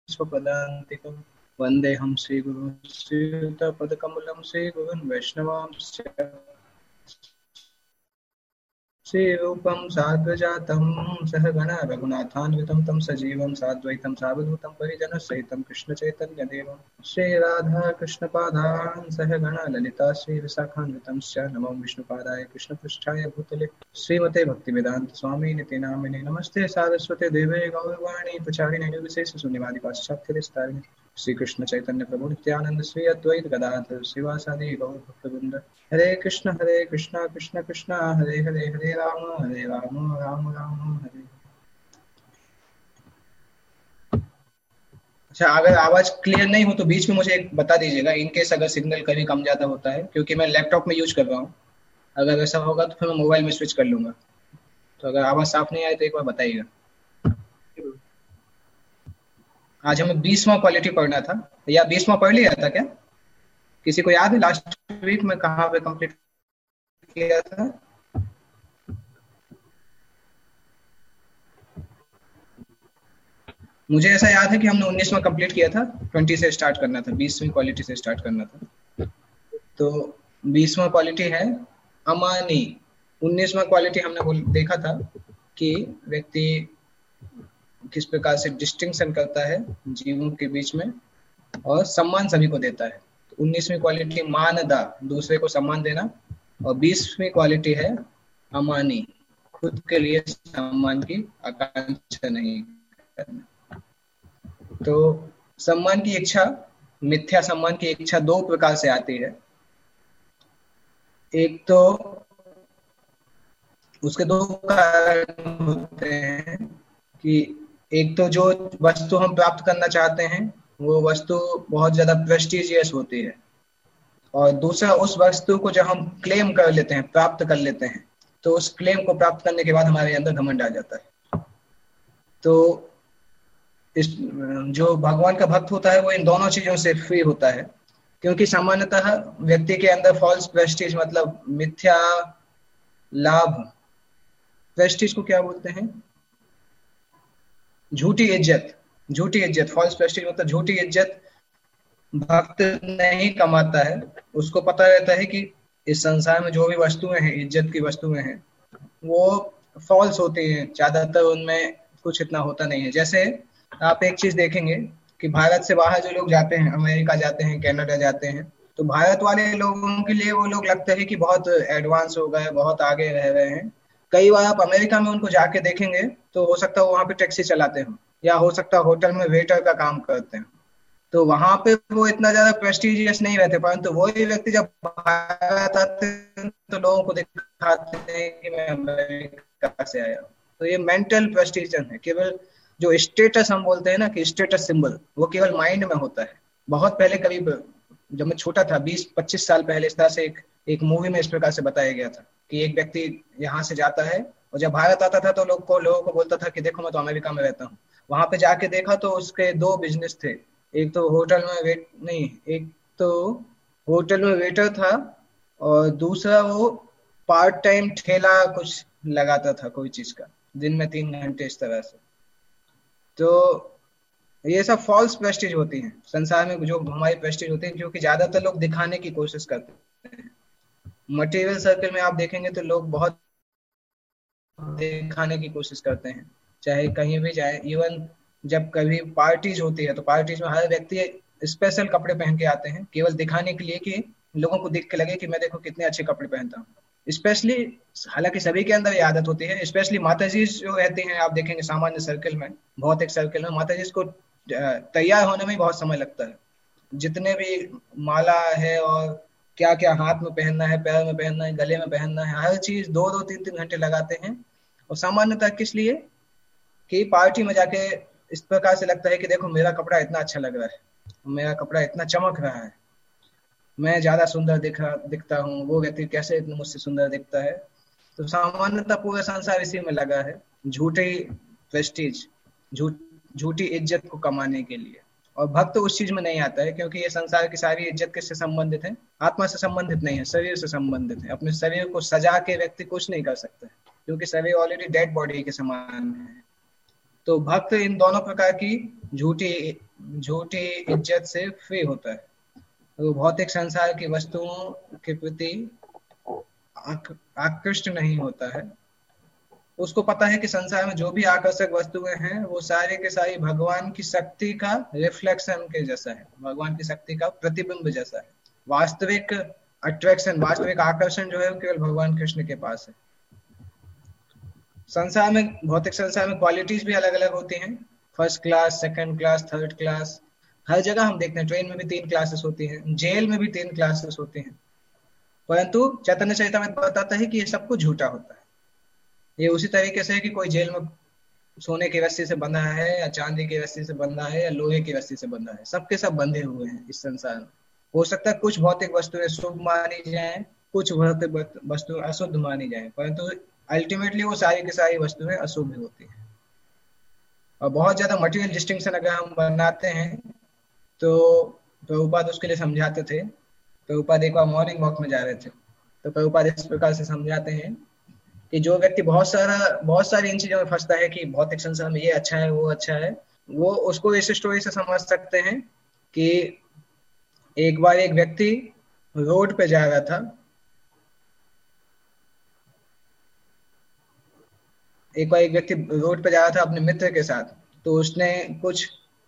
स्वपदान्तिकं वन्देऽहं श्रीगुरुं श्रीयुतपदकमलं श्रीगुरुन् वैष्णवांश्च श्रीरूपं साग्रजातं सहगण रघुनाथान्वितं तं सजीवं साद्वैतं सावधूतं परिजनसहितं कृष्णचैतन्यदेवं श्रीराधाकृष्णपादान् सहगण ललिता श्रीविशाखान्वितंश्च नमो विष्णुपादाय कृष्णपृष्ठाय भूतले श्रीमते भक्तिवेदान्त स्वामिनिति नामिने नमस्ते सारस्वते देवे गौरवाणी प्रचारिणे निर्विशेषशून्यवादी पाश्चात्यदेशतारिणे श्री कृष्ण चैतन्य प्रभु नित्यानंद श्री अद्वैत गदाधर श्रीवासादि गौर भक्तवृंद हरे कृष्ण कृष्ण कृष्ण हरे हरे हरे राम राम राम हरे। अच्छा, अगर आवाज क्लियर नहीं हो तो बीच में मुझे एक बता दीजिएगा, इनकेस अगर सिग्नल कभी कम ज्यादा होता है, क्योंकि मैं लैपटॉप में यूज कर रहा हूँ। अगर ऐसा होगा तो फिर मैं मोबाइल में स्विच कर लूंगा। तो अगर आवाज साफ नहीं आए तो एक बार बताइएगा। आज हमें 20वां क्वालिटी पढ़ना था, या 20वां पढ़ लिया था क्या? किसी को याद है लास्ट वीक में कहाँ पे कंप्लीट किया था? मुझे ऐसा याद है कि हमने 19वां कंप्लीट किया था, 20 से स्टार्ट करना था, 20वीं क्वालिटी से स्टार्ट करना था। तो 20वां क्वालिटी है अमानी। 19वां क्वालिटी हमने देखा था कि व्यक्ति किस प्रकार से डिस्टिंक्शन करता है जीवों के बीच में और सम्मान सभी को देता है। तो 19वीं क्वालिटी मानदा, दूसरे को सम्मान देना, और 20वीं क्वालिटी है अमानी, खुद के लिए सम्मान की आकांक्षा नहीं करना। तो सम्मान की इच्छा, मिथ्या सम्मान की इच्छा दो प्रकार से आती है। एक तो उसके दो कारण होते हैं कि एक तो जो वस्तु हम प्राप्त करना चाहते हैं वो वस्तु बहुत ज्यादा प्रेस्टिजियस होती है, और दूसरा उस वस्तु को जब हम क्लेम कर लेते हैं, प्राप्त कर लेते हैं, तो उस क्लेम को प्राप्त करने के बाद हमारे अंदर घमंड आ जाता है। तो इस जो भगवान का भक्त होता है वो इन दोनों चीजों से फ्री होता है, क्योंकि सामान्यतः व्यक्ति के अंदर फॉल्स प्रेस्टीज मतलब मिथ्या लाभ, प्रेस्टीज को क्या बोलते हैं? झूठी इज्जत। झूठी इज्जत, फॉल्स प्रेस्टीज मतलब झूठी इज्जत भक्त नहीं कमाता है। उसको पता रहता है कि इस संसार में जो भी वस्तुएं हैं, इज्जत की वस्तुएं हैं, वो फॉल्स होती हैं, ज्यादातर उनमें कुछ इतना होता नहीं है। जैसे आप एक चीज देखेंगे कि भारत से बाहर जो लोग जाते हैं, अमेरिका जाते हैं, कनाडा जाते हैं, तो भारत वाले लोगों के लिए वो लोग लगते हैं कि बहुत एडवांस हो गए, बहुत आगे रह रहे हैं। कई बार आप अमेरिका में उनको जाके देखेंगे तो हो सकता है वहां पे टैक्सी चलाते हो, या हो सकता है होटल में वेटर का काम करते हैं। तो वहां पे वो इतना ज्यादा प्रेस्टिजियस नहीं रहते, परंतु वही व्यक्ति जब भारत आते हैं तो लोगों को दिखाते हैं कि मैं अमेरिका से आया हूँ। तो ये मेंटल प्रेस्टिजन है। केवल जो स्टेटस हम बोलते हैं ना कि स्टेटस सिंबल, वो केवल माइंड में होता है। बहुत पहले, करीब जब मैं छोटा था, 20-25 साल पहले, इस तरह से एक मूवी में इस प्रकार से बताया गया था कि एक व्यक्ति यहाँ से जाता है और जब भारत आता था तो लोगों को बोलता था कि देखो मैं तो अमेरिका में रहता हूँ। वहां पे जाके देखा तो उसके दो बिजनेस थे। एक तो होटल में एक तो होटल में वेटर था, और दूसरा वो पार्ट टाइम ठेला कुछ लगाता था कोई चीज का, दिन में 3 घंटे, इस तरह से। तो ये सब फॉल्स प्रेस्टीज होती हैं संसार में, जो हमारी प्रेस्टीज होती है, जो कि ज्यादातर लोग दिखाने की कोशिश करते हैं। मटेरियल सर्कल में आप देखेंगे तो लोग बहुत दिखाने की कोशिश करते हैं, चाहे कहीं भी जाए। इवन जब कभी पार्टीज होती है तो पार्टीज में हर व्यक्ति स्पेशल कपड़े पहन के आते हैं, केवल दिखाने के लिए कि लोगों को देख के लगे कि मैं देखो कितने अच्छे कपड़े पहनता हूँ। स्पेशली, हालांकि सभी के अंदर ये आदत होती है, स्पेशली माताजी जो रहती हैं, आप देखेंगे सामान्य सर्कल में, बहुत एक सर्कल में माताजी को तैयार होने में बहुत समय लगता है। जितने भी माला है और क्या क्या हाथ में पहनना है, पैर में पहनना है, गले में पहनना है, हर चीज 2-2, 3-3 घंटे लगाते हैं। और सामान्यतः किस लिए? कि पार्टी में जाके इस प्रकार से लगता है कि देखो मेरा कपड़ा इतना अच्छा लग रहा है, मेरा कपड़ा इतना चमक रहा है, मैं ज्यादा सुंदर दिखता हूँ, वो व्यक्ति कैसे इतना मुझसे सुंदर दिखता है। तो सामान्यतः पूरा संसार इसी में लगा है, झूठे प्रेस्टीज, झूठी इज्जत को कमाने के लिए। और भक्त उस चीज में नहीं आता है, क्योंकि ये संसार की सारी इज्जत किससे संबंधित है? आत्मा से संबंधित नहीं है, शरीर से संबंधित है। अपने शरीर को सजा के व्यक्ति कुछ नहीं कर सकता है, क्योंकि शरीर ऑलरेडी डेड बॉडी के समान है। तो भक्त इन दोनों प्रकार की झूठी झूठी इज्जत से फ्री होता है। वो भौतिक संसार की वस्तुओं के प्रति आकृष्ट नहीं होता है। उसको पता है कि संसार में जो भी आकर्षक वस्तुएं हैं वो सारे के सारी भगवान की शक्ति का रिफ्लेक्शन के जैसा है, भगवान की शक्ति का प्रतिबिंब जैसा है। वास्तविक अट्रैक्शन, वास्तविक आकर्षण जो है वो केवल भगवान कृष्ण के पास है। संसार में, भौतिक संसार में क्वालिटीज भी अलग अलग होती हैं, first class, second class, third class. हर जगह हम देखते हैं, ट्रेन में भी 3 क्लासेस होती हैं, जेल में भी 3 क्लासेस होती हैं। परंतु चैतन्य चरितामृत बताता है कि ये सब कुछ झूठा होता है। ये उसी तरीके से है कि कोई जेल में सोने की रस्सी से बंधा है या चांदी की रस्सी से बंधा है या लोहे की रस्सी से बंधा है, सबके सब बंधे हुए हैं इस संसार में। हो सकता है कुछ भौतिक वस्तुएं शुभ मानी जाएं, कुछ भौतिक वस्तुएं अशुद्ध मानी जाएं, परंतु अल्टीमेटली वो सारी की सारी वस्तुएं अशुभ होती हैं। और बहुत ज्यादा मटेरियल डिस्टिंक्शन अगर हम बनाते हैं तो प्रभुपाद उसके लिए समझाते थे। प्रभुपाद एक बार मॉर्निंग वॉक में जा रहे थे, तो प्रभुपाद इस प्रकार से समझाते हैं कि जो व्यक्ति बहुत सारी इन चीजों में फंसता है कि भौतिक संसार में ये अच्छा है वो अच्छा है, वो उसको इस स्टोरी से समझ सकते हैं कि एक बार एक व्यक्ति रोड पे जा रहा था, एक बार एक व्यक्ति रोड पे जा रहा था अपने मित्र के साथ, तो उसने कुछ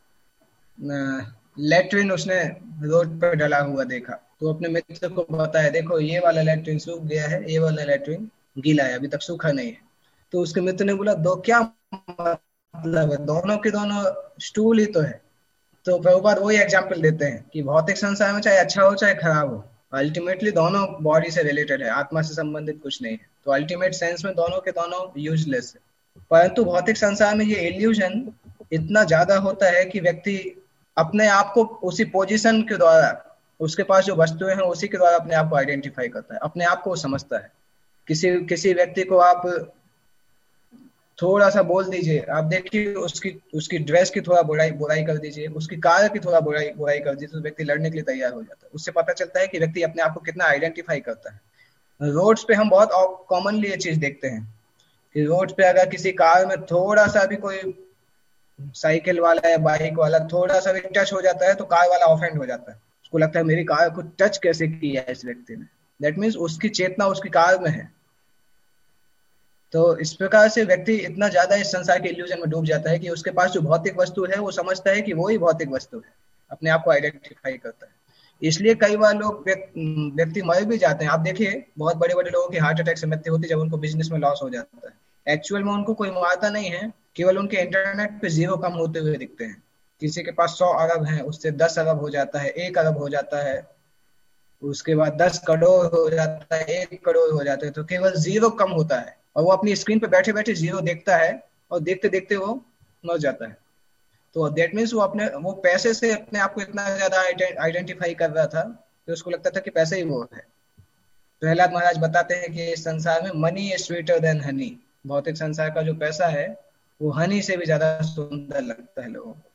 लेट्रिन उसने रोड पर डला हुआ देखा, तो अपने मित्र को बताया, देखो ये वाला लेट्रिन सूख गया है, ये वाला लेट्रिन गीला है, अभी तक सूखा नहीं है। तो उसके मित्र ने बोला, दो क्या मतलब है, दोनों के दोनों स्टूल ही तो है। तो प्रभुपाद वही एग्जाम्पल देते हैं कि भौतिक संसार में चाहे अच्छा हो चाहे खराब हो, अल्टीमेटली दोनों बॉडी से रिलेटेड है, आत्मा से संबंधित कुछ नहीं है। तो अल्टीमेट सेंस में दोनों के दोनों यूजलेस है। परंतु भौतिक संसार में ये इल्यूजन इतना ज्यादा होता है कि व्यक्ति अपने आप को उसी पोजीशन के द्वारा, उसके पास जो वस्तुएं हैं उसी के द्वारा अपने आप को आइडेंटिफाई करता है, अपने आप को वो समझता है। किसी किसी व्यक्ति को आप थोड़ा सा बोल दीजिए, आप देखिए उसकी उसकी ड्रेस की थोड़ा बुराई बुराई कर दीजिए, उसकी कार की थोड़ा बुराई बुराई कर दीजिए, तो व्यक्ति लड़ने के लिए तैयार हो जाता है। उससे पता चलता है कि व्यक्ति अपने आप को कितना आइडेंटिफाई करता है। रोड्स पे हम बहुत कॉमनली ये चीज देखते हैं कि रोड पे अगर किसी कार में थोड़ा सा भी कोई साइकिल वाला या बाइक वाला थोड़ा सा भी टच हो जाता है तो कार वाला ऑफेंड हो जाता है। उसको लगता है मेरी कार को टच कैसे किया है इस व्यक्ति ने। दैट मीन्स उसकी चेतना उसकी कार में है। तो इस प्रकार से व्यक्ति इतना ज्यादा इस संसार के इल्यूजन में डूब जाता है कि उसके पास जो भौतिक वस्तु है वो समझता है कि वो ही भौतिक वस्तु है, अपने आप को आइडेंटिफाई करता है। इसलिए कई बार लोग व्यक्ति मर भी जाते हैं। आप देखिए बहुत बड़े बड़े लोगों की हार्ट अटैक से मृत्यु होती है जब उनको बिजनेस में लॉस हो जाता है। एक्चुअल में उनको कोई मारता नहीं है, केवल उनके इंटरनेट पे जीरो कम होते हुए दिखते हैं। किसी के पास 100 अरब है, उससे 10 अरब हो जाता है, 1 अरब हो जाता है, उसके बाद 10 करोड़ हो जाता है, 1 करोड़ हो जाता है, तो केवल जीरो कम होता है और वो अपनी स्क्रीन पे बैठे बैठे जीरो देखता है और देखते देखते वो मर जाता है। तो दैट मीन्स वो पैसे से अपने आप को इतना ज्यादा आइडेंटिफाई कर रहा था कि उसको लगता था कि पैसे ही वो है। प्रहलाद महाराज बताते हैं कि इस संसार में money is sweeter than honey. भौतिक संसार का जो पैसा है वो हनी से भी ज्यादा सुंदर लगता है लोगों को।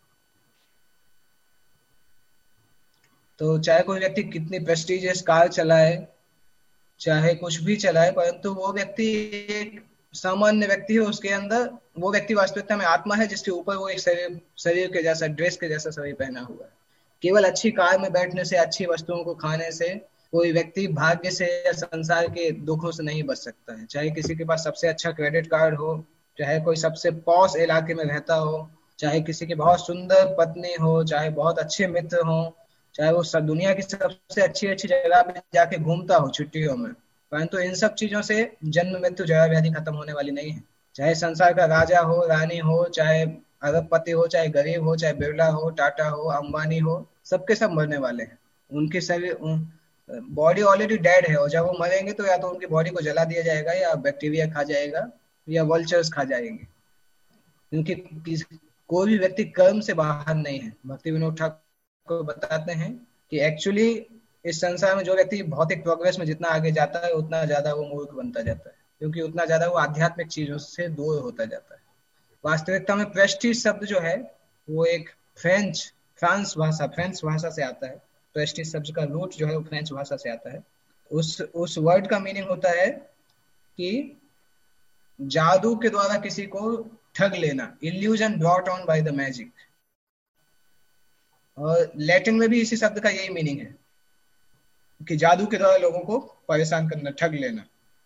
तो चाहे कोई व्यक्ति कितनी प्रेस्टिजियस कार चलाए, चाहे कुछ भी चलाए, परंतु वो व्यक्ति एक सामान्य व्यक्ति है, उसके अंदर वो व्यक्ति वास्तविकता में आत्मा है जिसके ऊपर वो एक शरीर के जैसा, ड्रेस के जैसा शरीर पहना हुआ है। केवल अच्छी कार में बैठने से, अच्छी वस्तुओं को खाने से कोई व्यक्ति भाग्य से या संसार के दुखों से नहीं बच सकता है। चाहे किसी के पास सबसे अच्छा क्रेडिट कार्ड हो, चाहे कोई सबसे पॉश इलाके में रहता हो, चाहे किसी की बहुत सुंदर पत्नी हो, चाहे बहुत अच्छे मित्र हो, चाहे वो सब दुनिया की सबसे अच्छी अच्छी जगह पे जाके घूमता हो छुट्टियों में, परंतु इन सब चीजों से जन्म मृत्यु जरा व्याधि खत्म होने वाली नहीं है। चाहे संसार का राजा हो, रानी हो, चाहे अरबपति हो, चाहे गरीब हो, चाहे बिरला हो, टाटा हो, अंबानी हो, सबके सब मरने वाले हैं। उनके शरीर बॉडी ऑलरेडी डेड है और जब वो मरेंगे तो या तो उनकी बॉडी को जला दिया जाएगा या बैक्टीरिया खा जाएगा या वल्चर्स खा जाएंगे। क्योंकि कोई भी व्यक्ति कर्म से बाहर नहीं है। भक्ति विनोद ठाकुर बताते हैं कि एक्चुअली इस संसार में जो व्यक्ति भौतिक प्रोग्रेस में जितना आगे जाता है उतना ज्यादा वो मूर्ख बनता जाता है, क्योंकि उतना ज्यादा वो आध्यात्मिक चीजों से दूर होता जाता है। वास्तविकता में प्रेस्टीज शब्द जो है वो एक फ्रेंच भाषा से आता है। प्रेस्टीज शब्द का रूट जो है वो फ्रेंच भाषा से आता है। उस वर्ड का मीनिंग होता है कि जादू के द्वारा किसी को ठग लेना, illusion brought on by the magic. और लैटिन में भी इसी शब्द का यही मीनिंग है कि जादू के द्वारा लोगों को परेशान करना, ठग लेना।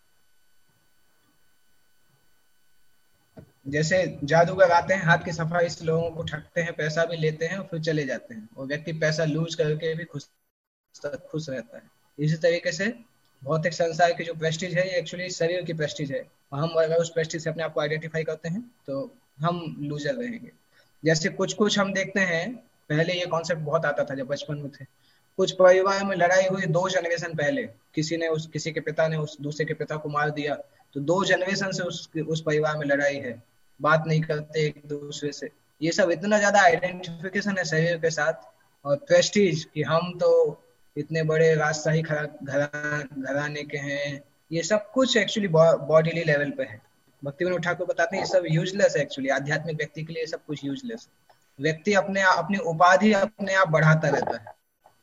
जैसे जादूगर आते हैं, हाथ की सफाई से लोगों को ठगते हैं, पैसा भी लेते हैं और फिर चले जाते हैं, और व्यक्ति पैसा लूज करके भी खुश खुश रहता है। इसी तरीके से भौतिक संसार की जो प्रेस्टीज है, ये एक्चुअली शरीर की प्रेस्टीज है। हम अगर उस प्रेस्टीज से अपने आप को आइडेंटिफाई करते हैं तो हम लूजर रहेंगे। जैसे कुछ कुछ हम देखते हैं, पहले ये कॉन्सेप्ट बहुत आता था जब बचपन में थे। कुछ परिवार में लड़ाई हुई 2 जनरेशन पहले, किसी के पिता ने उस दूसरे के पिता को मार दिया, तो 2 जनरेशन से उस परिवार में लड़ाई है, बात नहीं करते एक दूसरे से। ये सब इतना ज्यादा आइडेंटिफिकेशन है शरीर के साथ, और प्रेस्टीज कि हम तो इतने बड़े राजशाही घराने के हैं। ये सब कुछ एक्चुअली बॉडीली लेवल पे है। भक्तिविनोद ठाकुर बताते हैं ये सब यूजलेस है एक्चुअली, आध्यात्मिक व्यक्ति के लिए सब कुछ यूजलेस है। व्यक्ति अपनी उपाधि अपने आप बढ़ाता रहता है।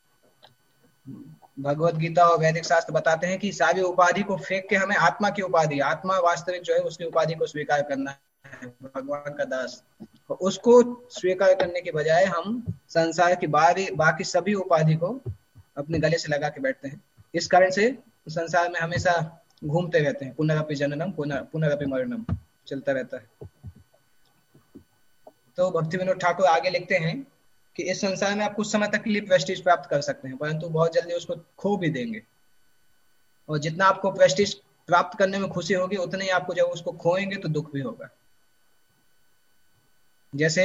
भगवत गीता और वैदिक शास्त्र बताते हैं कि सारी उपाधि को फेंक के हमें आत्मा की उपाधि, आत्मा वास्तविक जो है उसकी उपाधि को स्वीकार करना है, भगवान का दास। और उसको स्वीकार करने के बजाय हम संसार की बाकी सभी उपाधि को अपने गले से लगा के बैठते हैं। इस कारण से संसार में हमेशा घूमते रहते हैं, पुनरअपि जननम पुनरअपि मरणम चलता रहता है। तो भक्तिविनोद ठाकुर आगे लिखते हैं कि इस संसार में आप कुछ समय तक के लिए प्रेस्टीज प्राप्त कर सकते हैं, परंतु बहुत जल्दी उसको खो भी देंगे। और जितना आपको प्रेस्टीज प्राप्त करने में खुशी होगी, उतने ही आपको जब उसको खोएंगे तो दुख भी होगा। जैसे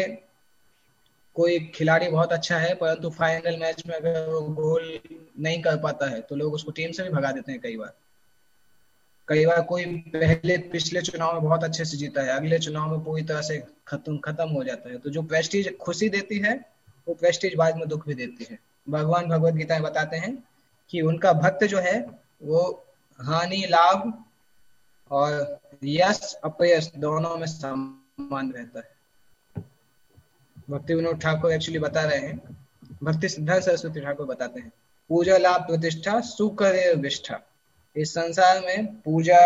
कोई खिलाड़ी बहुत अच्छा है, परंतु फाइनल मैच में अगर वो गोल नहीं कर पाता है तो लोग उसको टीम से भी भगा देते हैं। कई बार कोई पिछले चुनाव में बहुत अच्छे से जीता है, अगले चुनाव में पूरी तरह से खत्म हो जाता है। तो जो प्रेस्टीज खुशी देती है, वो प्रेस्टीज बाद में दुख भी देती है। भगवान भगवत गीता में बताते हैं कि उनका भक्त जो है वो हानि लाभ और यश अपयश दोनों में समान रहता है। भक्तिविनोद ठाकुर एक्चुअली बता रहे हैं, भक्ति सिद्धांत सरस्वती ठाकुर बताते हैं, पूजा लाभ प्रतिष्ठा सुकर विष्ठा। इस संसार में पूजा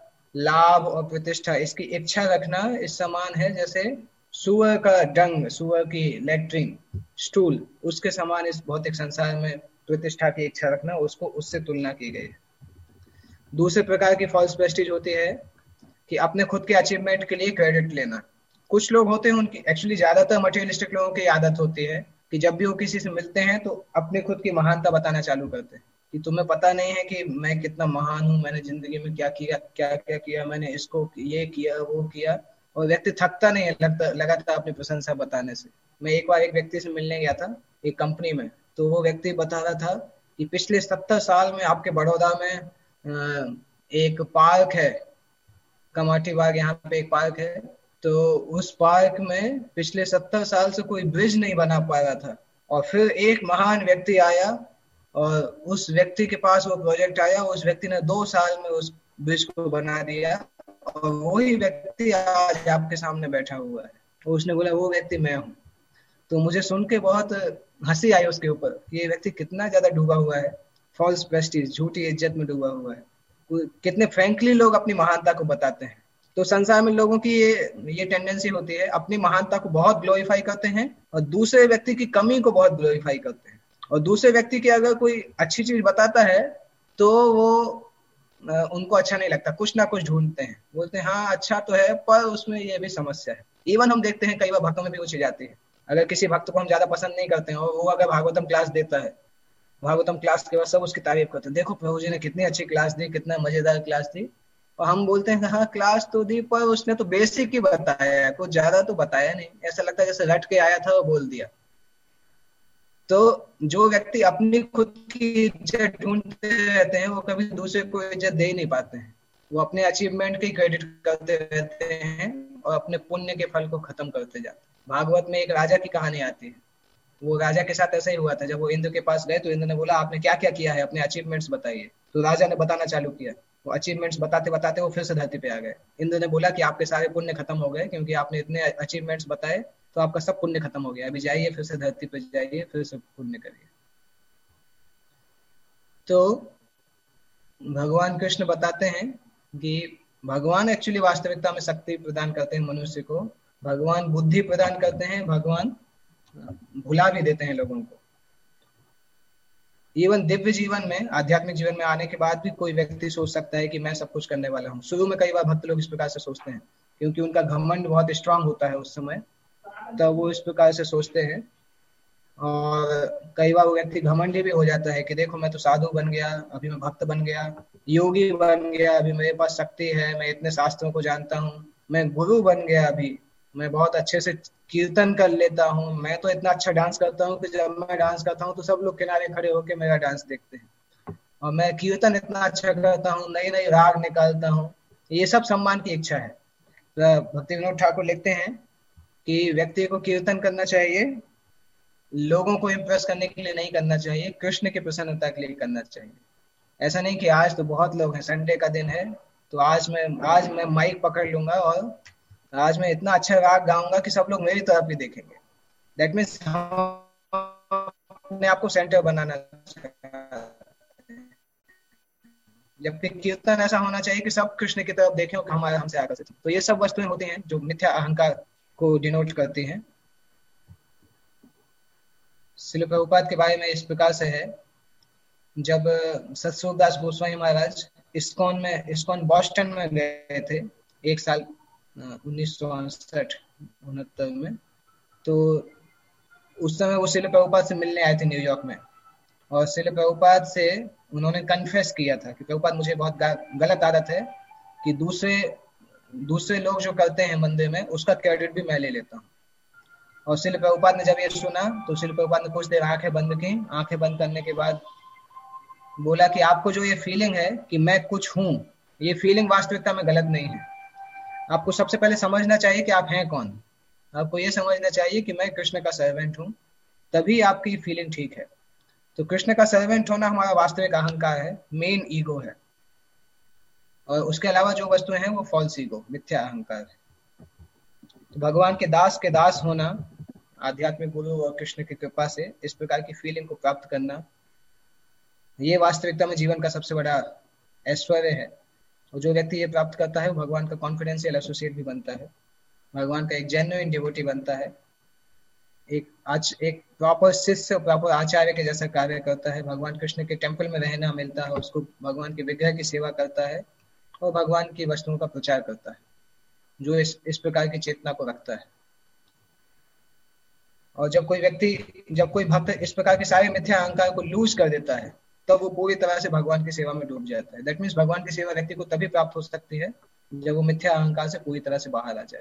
लाभ और प्रतिष्ठा, इसकी इच्छा रखना इस समान है जैसे सुअर का डंग, सुअर की लेट्रिन स्टूल, उसके समान इस भौतिक संसार में प्रतिष्ठा की इच्छा रखना, उसको उससे तुलना की गई है। दूसरे प्रकार की फॉल्स प्रेस्टीज होती है कि अपने खुद के अचीवमेंट के लिए क्रेडिट लेना। कुछ लोग होते हैं, उनकी एक्चुअली ज्यादातर मटेरियलिस्टिक लोगों की आदत होती है कि जब भी वो किसी से मिलते हैं तो अपने खुद की महानता बताना चालू करते हैं कि तुम्हें पता नहीं है कि मैं कितना महान हूँ, मैंने जिंदगी में क्या किया, मैंने इसको ये किया वो किया। और व्यक्ति थकता नहीं है लगातार अपनी प्रशंसा बताने से। मैं एक बार एक व्यक्ति से मिलने गया था एक कंपनी में, तो वो व्यक्ति बता रहा था कि पिछले 70 साल में आपके बड़ौदा में एक पार्क है, कमाटी बाग, यहाँ पे एक पार्क है, तो उस पार्क में पिछले 70 साल से कोई ब्रिज नहीं बना पा रहा था। और फिर एक महान व्यक्ति आया और उस व्यक्ति के पास वो प्रोजेक्ट आया, उस व्यक्ति ने 2 साल में उस ब्रिज को बना दिया, और वही व्यक्ति आज आपके सामने बैठा हुआ है। तो उसने बोला वो व्यक्ति मैं हूँ। तो मुझे सुन के बहुत हंसी आई उसके ऊपर कि ये व्यक्ति कितना ज्यादा डूबा हुआ है फॉल्स प्रेस्टीज, झूठी इज्जत में डूबा हुआ है। कितने फ्रैंकली लोग अपनी महानता को बताते हैं। तो संसार में लोगों की ये टेंडेंसी होती है, अपनी महानता को बहुत ग्लोरीफाई करते हैं और दूसरे व्यक्ति की कमी को बहुत ग्लोरीफाई करते हैं। और दूसरे व्यक्ति की अगर कोई अच्छी चीज बताता है तो वो उनको अच्छा नहीं लगता, कुछ ना कुछ ढूंढते हैं, बोलते हैं हाँ अच्छा तो है पर उसमें ये भी समस्या है। इवन हम देखते हैं कई बार भक्तों में भी वो चीज आती है। अगर किसी भक्त को हम ज्यादा पसंद नहीं करते हैं और वो अगर भागवतम क्लास देता है, भागवतम क्लास के बाद सब उसकी तारीफ करते हैं, देखो प्रभु जी ने कितनी अच्छी क्लास दी, कितना मजेदार क्लास दी। और हम बोलते हैं हाँ क्लास तो दी पर उसने तो बेसिक ही बताया, कुछ ज्यादा तो बताया नहीं। ऐसा लगता है जैसे रट के आया था वो बोल दिया। तो जो व्यक्ति अपनी खुद की इज्जत ढूंढते रहते हैं वो कभी दूसरे को इज्जत दे ही नहीं पाते हैं। वो अपने अचीवमेंट की क्रेडिट करते रहते हैं और अपने पुण्य के फल को खत्म करते जाते हैं। भागवत में एक राजा की कहानी आती है। वो राजा के साथ ऐसा ही हुआ था, जब वो इंद्र के पास गए तो इंद्र ने बोला आपने क्या क्या किया है, अपने अचीवमेंट्स बताइए। तो राजा ने बताना चालू किया, वो अचीवमेंट्स बताते बताते वो फिर से धरती पे आ गए। इंद्र ने बोला कि आपके सारे पुण्य खत्म हो गए क्योंकि आपने इतने अचीवमेंट्स बताए, तो आपका सब पुण्य खत्म हो गया, अभी जाइए फिर से धरती पे जाइए, फिर से पुण्य करिए। तो भगवान कृष्ण बताते हैं कि भगवान एक्चुअली वास्तविकता में शक्ति प्रदान करते हैं मनुष्य को, भगवान बुद्धि प्रदान करते हैं, भगवान भुला भी देते हैं लोगों को। इवन दिव्य जीवन में, आध्यात्मिक जीवन में आने के बाद भी कोई व्यक्ति सोच सकता है कि मैं सब कुछ करने वाला हूँ। शुरू में कई बार भक्त लोग इस प्रकार से सोचते हैं, क्योंकि उनका घमंड बहुत स्ट्रांग होता है उस समय, तब वो इस प्रकार से सोचते हैं। और कई बार वो व्यक्ति घमंडी भी हो जाता है कि देखो मैं तो साधु बन गया, अभी मैं भक्त बन गया, योगी बन गया, अभी मेरे पास शक्ति है, मैं इतने शास्त्रों को जानता हूँ, मैं गुरु बन गया, अभी मैं बहुत अच्छे से कीर्तन कर लेता हूँ, मैं तो इतना अच्छा डांस करता हूँ कि जब मैं डांस करता हूँ तो सब लोग किनारे खड़े होकर मेरा डांस देखते हैं, और मैं कीर्तन इतना अच्छा करता हूँ, नई नई राग निकालता हूँ। ये सब सम्मान की इच्छा है। तो भक्ति विनोद ठाकुर लिखते हैं कि व्यक्ति को कीर्तन करना चाहिए, लोगों को इम्प्रेस करने के लिए नहीं करना चाहिए, कृष्ण की प्रसन्नता के लिए करना चाहिए। ऐसा नहीं कि आज तो बहुत लोग हैं, संडे का दिन है तो आज मैं माइक पकड़ लूंगा और आज मैं इतना अच्छा राग गाऊंगा कि सब लोग मेरी तरफ ही देखेंगे। दैट मीन्स अपने आप को सेंटर बनाना चाहिए, जबकि कीर्तन ऐसा होना चाहिए कि सब कृष्ण की तरफ देखें और हमारे हमसे आकर्षित। तो ये सब वस्तुएं होती हैं जो मिथ्या अहंकार को डिनोट करती हैं। श्रील प्रभुपाद के बारे में इस प्रकार से है, जब सतस्वरूपदास गोस्वामी महाराज इस्कॉन बॉस्टन में गए थे एक साल 1968-69 में, तो उस समय वो श्रील प्रभुपाद से मिलने आए थे न्यूयॉर्क में, और श्रील प्रभुपाद से उन्होंने कन्फेस किया था कि प्रभुपाद मुझे बहुत गलत आदत है कि दूसरे लोग जो करते हैं मंदिर में उसका क्रेडिट भी मैं ले लेता हूँ। और श्रील प्रभुपाद ने जब ये सुना तो श्रील प्रभुपाद ने कुछ देर आंखें बंद की, आंखें बंद करने के बाद बोला कि आपको जो ये फीलिंग है कि मैं कुछ हूँ, ये फीलिंग वास्तविकता में गलत नहीं है। आपको सबसे पहले समझना चाहिए कि आप हैं कौन। आपको ये समझना चाहिए कि मैं कृष्ण का सर्वेंट हूँ, तभी आपकी फीलिंग ठीक है। तो कृष्ण का सर्वेंट होना हमारा वास्तविक अहंकार है, मेन ईगो है, और उसके अलावा जो वस्तुएं हैं वो फॉल्स ईगो, मिथ्या अहंकार है। तो भगवान के दास होना, आध्यात्मिक गुरु और कृष्ण की कृपा से इस प्रकार की फीलिंग को प्राप्त करना, ये वास्तविकता में जीवन का सबसे बड़ा ऐश्वर्य है। और जो व्यक्ति ये प्राप्त करता है वो भगवान का कॉन्फिडेंशियल एसोसिएट भी बनता है, भगवान का एक जेन्युइन डिवोटी बनता है, एक प्रॉपर शिष्य, प्रॉपर आचार्य के जैसा कार्य करता है, भगवान कृष्ण के टेम्पल में रहना मिलता है उसको, भगवान के विग्रह की सेवा करता है और भगवान की वस्तुओं का प्रचार करता है, जो इस प्रकार की चेतना को रखता है। और जब कोई भक्त इस प्रकार के सारे मिथ्या अहंकार को लूज कर देता है, तब वो पूरी तरह से भगवान की सेवा में डूब जाता है। दैट मीन्स भगवान की सेवा व्यक्ति को तभी प्राप्त हो सकती है जब वो मिथ्या अहंकार से पूरी तरह से बाहर आ जाए,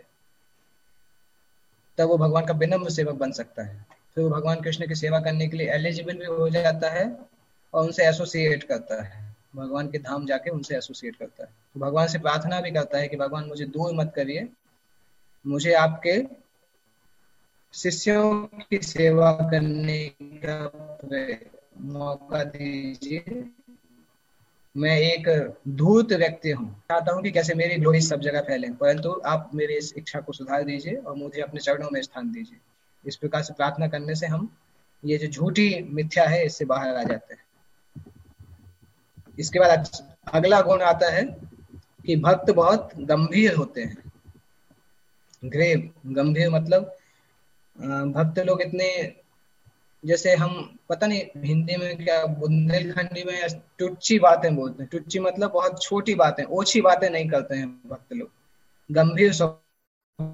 तब वो भगवान का विनम्र सेवक बन सकता है। फिर वो भगवान कृष्ण की सेवा करने के लिए एलिजिबल भी हो जाता है और उनसे एसोसिएट करता है, भगवान के धाम जाके उनसे एसोसिएट करता है। तो भगवान से प्रार्थना भी करता है कि भगवान मुझे दूर मत करिए, मुझे आपके शिष्यों की सेवा करने का मौका दीजिए, मैं एक धूर्त व्यक्ति हूँ, चाहता हूँ कि कैसे मेरी ग्लोरी सब जगह फैले, परंतु आप मेरी इस इच्छा को सुधार दीजिए और मुझे अपने चरणों में स्थान दीजिए। इस प्रकार से प्रार्थना करने से हम ये जो झूठी मिथ्या है इससे बाहर आ जाते हैं। इसके बाद अगला गुण आता है कि भक्त बहुत गंभीर होते हैं। ग्रेव, गंभीर मतलब भक्त लोग इतने, जैसे हम पता नहीं हिंदी में क्या, बुंदेलखंडी में टुच्ची बातें बोलते हैं। टुच्ची मतलब बहुत छोटी बातें, ओछी बातें नहीं करते हैं भक्त लोग, गंभीर स्वभाव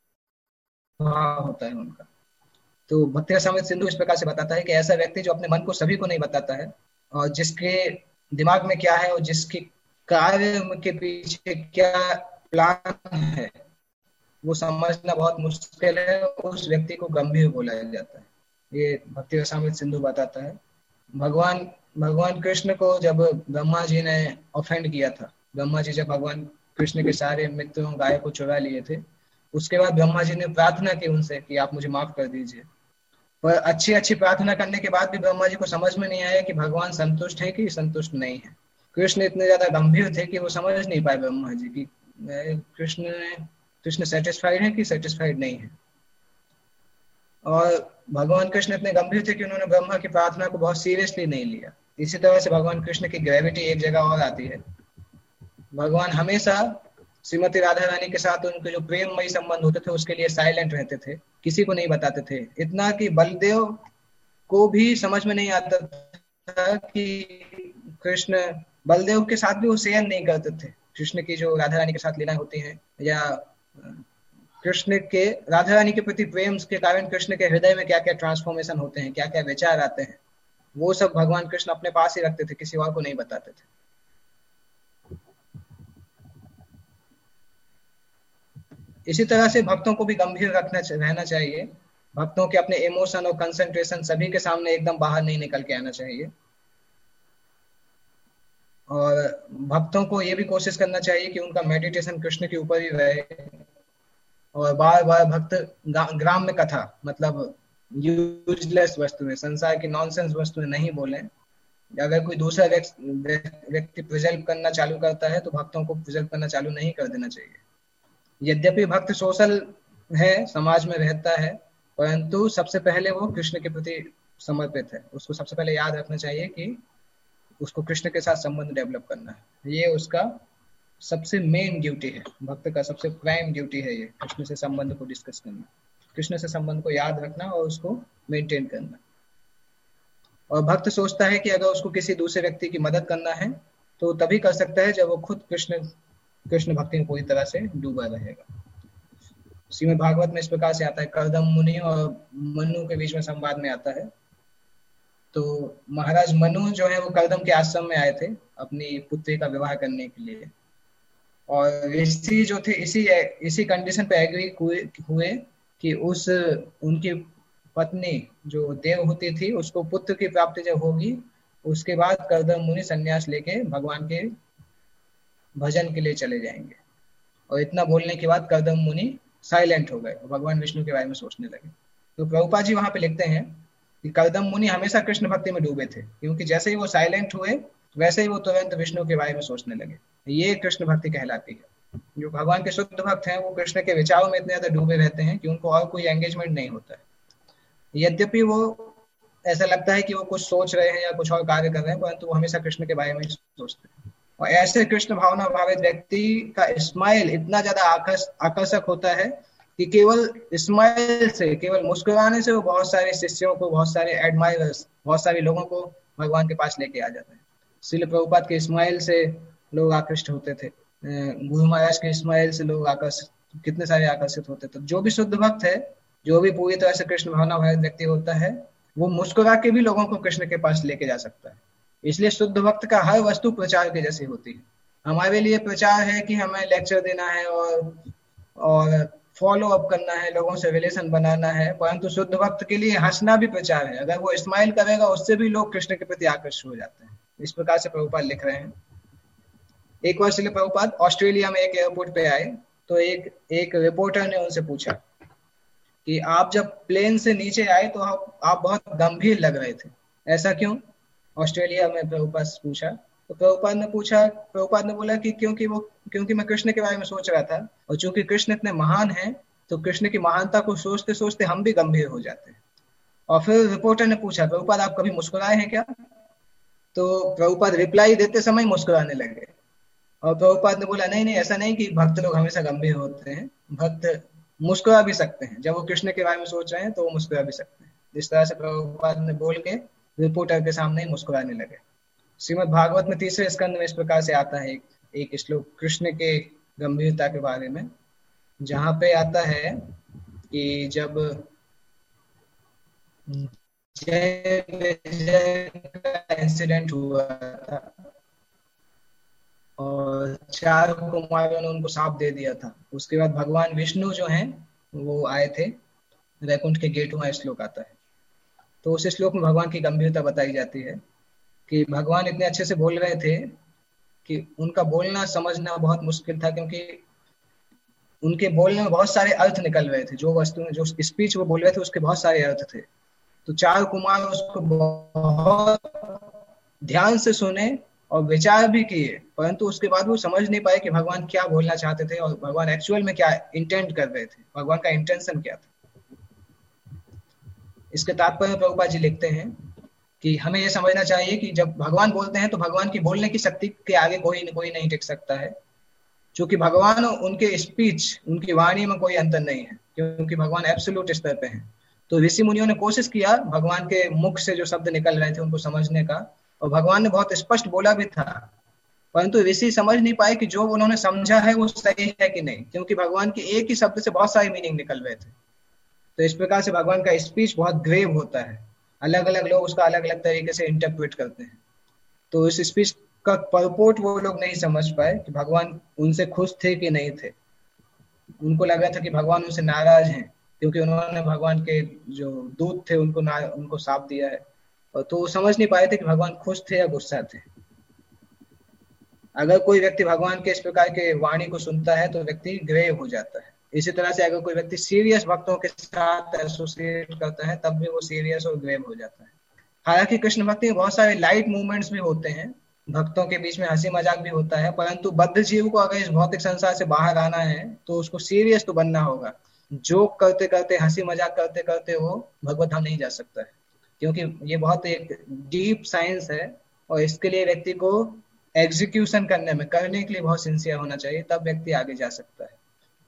होता है उनका। तो भक्ति रसामृत सिंधु इस प्रकार से बताता है कि ऐसा व्यक्ति जो अपने मन को सभी को नहीं बताता है, और जिसके दिमाग में क्या है और जिसके कार्य के पीछे क्या प्लान है वो समझना बहुत मुश्किल है, उस व्यक्ति को गंभीर बोला जाता है। ये भक्ति रसामृत सिंधु बताता है। भगवान कृष्ण को जब ब्रह्मा जी ने ऑफेंड किया था, ब्रह्मा जी जब भगवान कृष्ण के सारे मित्रों गाय को चुरा लिए थे, उसके बाद ब्रह्मा जी ने प्रार्थना की उनसे कि आप मुझे माफ कर दीजिए। पर अच्छी प्रार्थना करने के बाद भी ब्रह्मा जी को समझ में नहीं आया कि भगवान संतुष्ट है कि संतुष्ट नहीं है। कृष्ण इतने ज्यादा गंभीर थे कि वो समझ नहीं पाए ब्रह्मा जी की कृष्ण सेटिस्फाइड है कि सेटिस्फाइड नहीं है। और भगवान कृष्ण इतने गंभीर थे कि उन्होंने ब्रह्मा की प्रार्थना को बहुत सीरियसली नहीं लिया। इसी तरह से भगवान कृष्ण की ग्रेविटी एक जगह और आती है। भगवान हमेशा श्रीमती राधा रानी के साथ उनके जो प्रेममयी संबंध होते थे उसके लिए साइलेंट रहते थे, किसी को नहीं बताते थे। इतना कि बलदेव को भी समझ में नहीं आता था कि कृष्ण, बलदेव के साथ भी वो शेयर नहीं करते थे कृष्ण की जो राधा रानी के साथ लीलाएं होती हैं, या कृष्ण के राधा रानी के प्रति प्रेम के कारण कृष्ण के हृदय में क्या क्या ट्रांसफॉर्मेशन होते हैं, क्या क्या विचार आते हैं, वो सब भगवान कृष्ण अपने पास ही रखते थे, किसी और को नहीं बताते थे। इसी तरह से भक्तों को भी गंभीर रहना चाहिए। भक्तों के अपने इमोशन और कंसंट्रेशन सभी के सामने एकदम बाहर नहीं निकल के आना चाहिए। और भक्तों को ये भी कोशिश करना चाहिए कि उनका मेडिटेशन कृष्ण के ऊपर ही रहे, और बार बार भक्त ग्राम में कथा, मतलब यूजलेस वस्तुएं, संसार की नॉनसेंस वस्तुएं नहीं बोलें। अगर कोई दूसरा व्यक्ति प्रिजर्व करना चालू करता है तो भक्तों को प्रिजर्व करना चालू नहीं कर देना चाहिए। यद्यपि भक्त सोशल है, समाज में रहता है, परंतु सबसे पहले वो कृष्ण के प्रति समर्पित है। उसको सबसे पहले याद रखना चाहिए कि उसको कृष्ण के साथ संबंध डेवलप करना है। ये उसका सबसे मेन ड्यूटी है, भक्त का सबसे प्राइम ड्यूटी है ये, कृष्ण से संबंध को डिस्कस करना, कृष्ण से संबंध को याद रखना और उसको मेंटेन करना। और भक्त सोचता है कि अगर उसको किसी दूसरे व्यक्ति की मदद करना है तो तभी कर सकता है जब वो खुद कृष्ण भक्ति में पूरी तरह से डूबा रहेगा। श्रीमद् भागवत में इस प्रकार से आता है, कर्दम मुनि और मनु के बीच में संवाद में आता है। तो महाराज मनु जो है वो कर्दम के आश्रम में आए थे अपनी पुत्री का विवाह करने के लिए, और ऋषि जो थे इसी कंडीशन पे एग्री हुए कि उनकी पत्नी जो देवहूति थी उसको पुत्र की प्राप्ति जब होगी उसके बाद कर्दम मुनि संन्यास लेके भगवान के भजन के लिए चले जाएंगे। और इतना बोलने के बाद कर्दम मुनि साइलेंट हो गए, भगवान विष्णु के बारे में सोचने लगे। तो प्रभुपाद जी वहां पे लिखते हैं कि कर्दम मुनि हमेशा कृष्ण भक्ति में डूबे थे, क्योंकि जैसे ही वो साइलेंट हुए वैसे ही वो तुरंत विष्णु के बारे में सोचने लगे। ये कृष्ण भक्ति कहलाती है। जो भगवान के शुद्ध भक्त हैं वो कृष्ण के विचारों में इतने ज्यादा डूबे रहते हैं कि उनको और कोई एंगेजमेंट नहीं होता है। यद्यपि वो ऐसा लगता है कि वो कुछ सोच रहे हैं या कुछ और कार्य कर रहे हैं, परंतु वो हमेशा कृष्ण के बारे में सोचते हैं। और ऐसे कृष्ण भावना भावित व्यक्ति का स्माइल इतना ज्यादा आकर्षक होता है कि केवल स्माइल से, केवल मुस्कुराने से वो बहुत सारे शिष्यों को, बहुत सारे एडमायरर्स, बहुत सारे लोगों को भगवान के पास लेके आ जाता है। श्रील प्रभुपाद के स्माइल से लोग आकृष्ट होते थे, गुरु महाराज के स्माइल से लोग कितने सारे आकर्षित होते थे। जो भी शुद्ध भक्त है, जो भी पूरी तरह से कृष्ण भावना भावित व्यक्ति होता है, वो मुस्कुरा के भी लोगों को कृष्ण के पास लेके जा सकता है। इसलिए शुद्ध भक्त का हर वस्तु प्रचार के जैसी होती है। हमारे लिए प्रचार है कि हमें लेक्चर देना है और फॉलो अप करना है, लोगों से रिलेशन बनाना है, परंतु शुद्ध भक्त के लिए हंसना भी प्रचार है। अगर वो स्माइल करेगा उससे भी लोग कृष्ण के प्रति आकर्षित हो जाते हैं। इस प्रकार से प्रभुपाद लिख रहे हैं। एक बार श्रील प्रभुपाद ऑस्ट्रेलिया में एक एयरपोर्ट पे आए तो एक रिपोर्टर ने उनसे पूछा कि आप जब प्लेन से नीचे आए तो आप बहुत गंभीर लग रहे थे, ऐसा क्यों? ऑस्ट्रेलिया में प्रभुपाद से पूछा तो प्रभुपाद ने बोला कि क्योंकि मैं कृष्ण के बारे में सोच रहा था, और चूंकि कृष्ण इतने महान हैं तो कृष्ण की महानता को सोचते सोचते हम भी गंभीर हो जाते हैं। और फिर रिपोर्टर ने पूछा, प्रभुपाद आप कभी मुस्कुराए हैं क्या? तो प्रभुपाद रिप्लाई देते समय मुस्कुराने लगे। और प्रभुपाद ने बोला, नहीं ऐसा नहीं कि भक्त लोग हमेशा गंभीर होते हैं, भक्त मुस्कुरा भी सकते हैं। जब वो कृष्ण के बारे में सोच रहे हैं तो वो मुस्कुरा भी सकते हैं। इस तरह से प्रभुपाद ने बोल के रिपोर्टर के सामने ही मुस्कुराने लगे। श्रीमद् भागवत में 3रे स्कंद में इस प्रकार से आता है एक श्लोक कृष्ण के गंभीरता के बारे में, जहाँ पे आता है कि जब जय विजय का इंसिडेंट हुआ था और 4 कुमारों ने उनको साप दे दिया था, उसके बाद भगवान विष्णु जो हैं वो आए थे, वैकुंठ के गेट वहाँ श्लोक आता है। तो उस श्लोक में भगवान की गंभीरता बताई जाती है कि भगवान इतने अच्छे से बोल रहे थे कि उनका बोलना समझना बहुत मुश्किल था, क्योंकि उनके बोलने में बहुत सारे अर्थ निकल रहे थे। जो स्पीच वो बोल रहे थे उसके बहुत सारे अर्थ थे। तो 4 कुमार उसको बहुत ध्यान से सुने और विचार भी किए, परंतु उसके बाद वो समझ नहीं पाए कि भगवान क्या बोलना चाहते थे और भगवान एक्चुअल में क्या इंटेंट कर रहे थे, भगवान का इंटेंशन क्या था। इसके तात्पर्य प्रभुपाद जी लिखते हैं कि हमें यह समझना चाहिए कि जब भगवान बोलते हैं तो भगवान की बोलने की शक्ति के आगे कोई नहीं टिक सकता है। चूंकि भगवान उनके स्पीच, उनकी वाणी में कोई अंतर नहीं है, क्योंकि भगवान एब्सोल्यूट स्तर पे हैं। तो ऋषि मुनियों ने कोशिश किया भगवान के मुख से जो शब्द निकल रहे थे उनको समझने का, और भगवान ने बहुत स्पष्ट बोला भी था, परंतु ऋषि समझ नहीं पाए कि जो उन्होंने समझा है वो सही है कि नहीं, क्योंकि भगवान के एक ही शब्द से बहुत सारे मीनिंग निकल रहे थे। तो इस प्रकार से भगवान का स्पीच बहुत ग्रेव होता है, अलग अलग लोग उसका अलग अलग तरीके से इंटरप्रेट करते हैं। तो इस स्पीच का परपोर्ट वो लोग नहीं समझ पाए कि भगवान उनसे खुश थे कि नहीं थे। उनको लगा था कि भगवान उनसे नाराज हैं, क्योंकि उन्होंने भगवान के जो दूत थे उनको शाप दिया है। और तो वो समझ नहीं पाए थे कि भगवान खुश थे या गुस्सा थे। अगर कोई व्यक्ति भगवान के इस प्रकार के वाणी को सुनता है तो व्यक्ति ग्रेव हो जाता है। इसी तरह से अगर कोई व्यक्ति सीरियस भक्तों के साथ एसोसिएट करता है तब भी वो सीरियस और ग्रेव हो जाता है। हालांकि कृष्ण भक्ति में बहुत सारे लाइट मूवमेंट्स भी होते हैं, भक्तों के बीच में हंसी मजाक भी होता है, परंतु बद्ध जीव को अगर इस भौतिक संसार से बाहर आना है तो उसको सीरियस तो बनना होगा। जोक करते करते, हंसी मजाक करते करते वो भगवत धाम नहीं जा सकता है, क्योंकि ये बहुत एक डीप साइंस है, और इसके लिए व्यक्ति को एग्जीक्यूशन करने के लिए बहुत सिंसियर होना चाहिए, तब व्यक्ति आगे जा सकता है।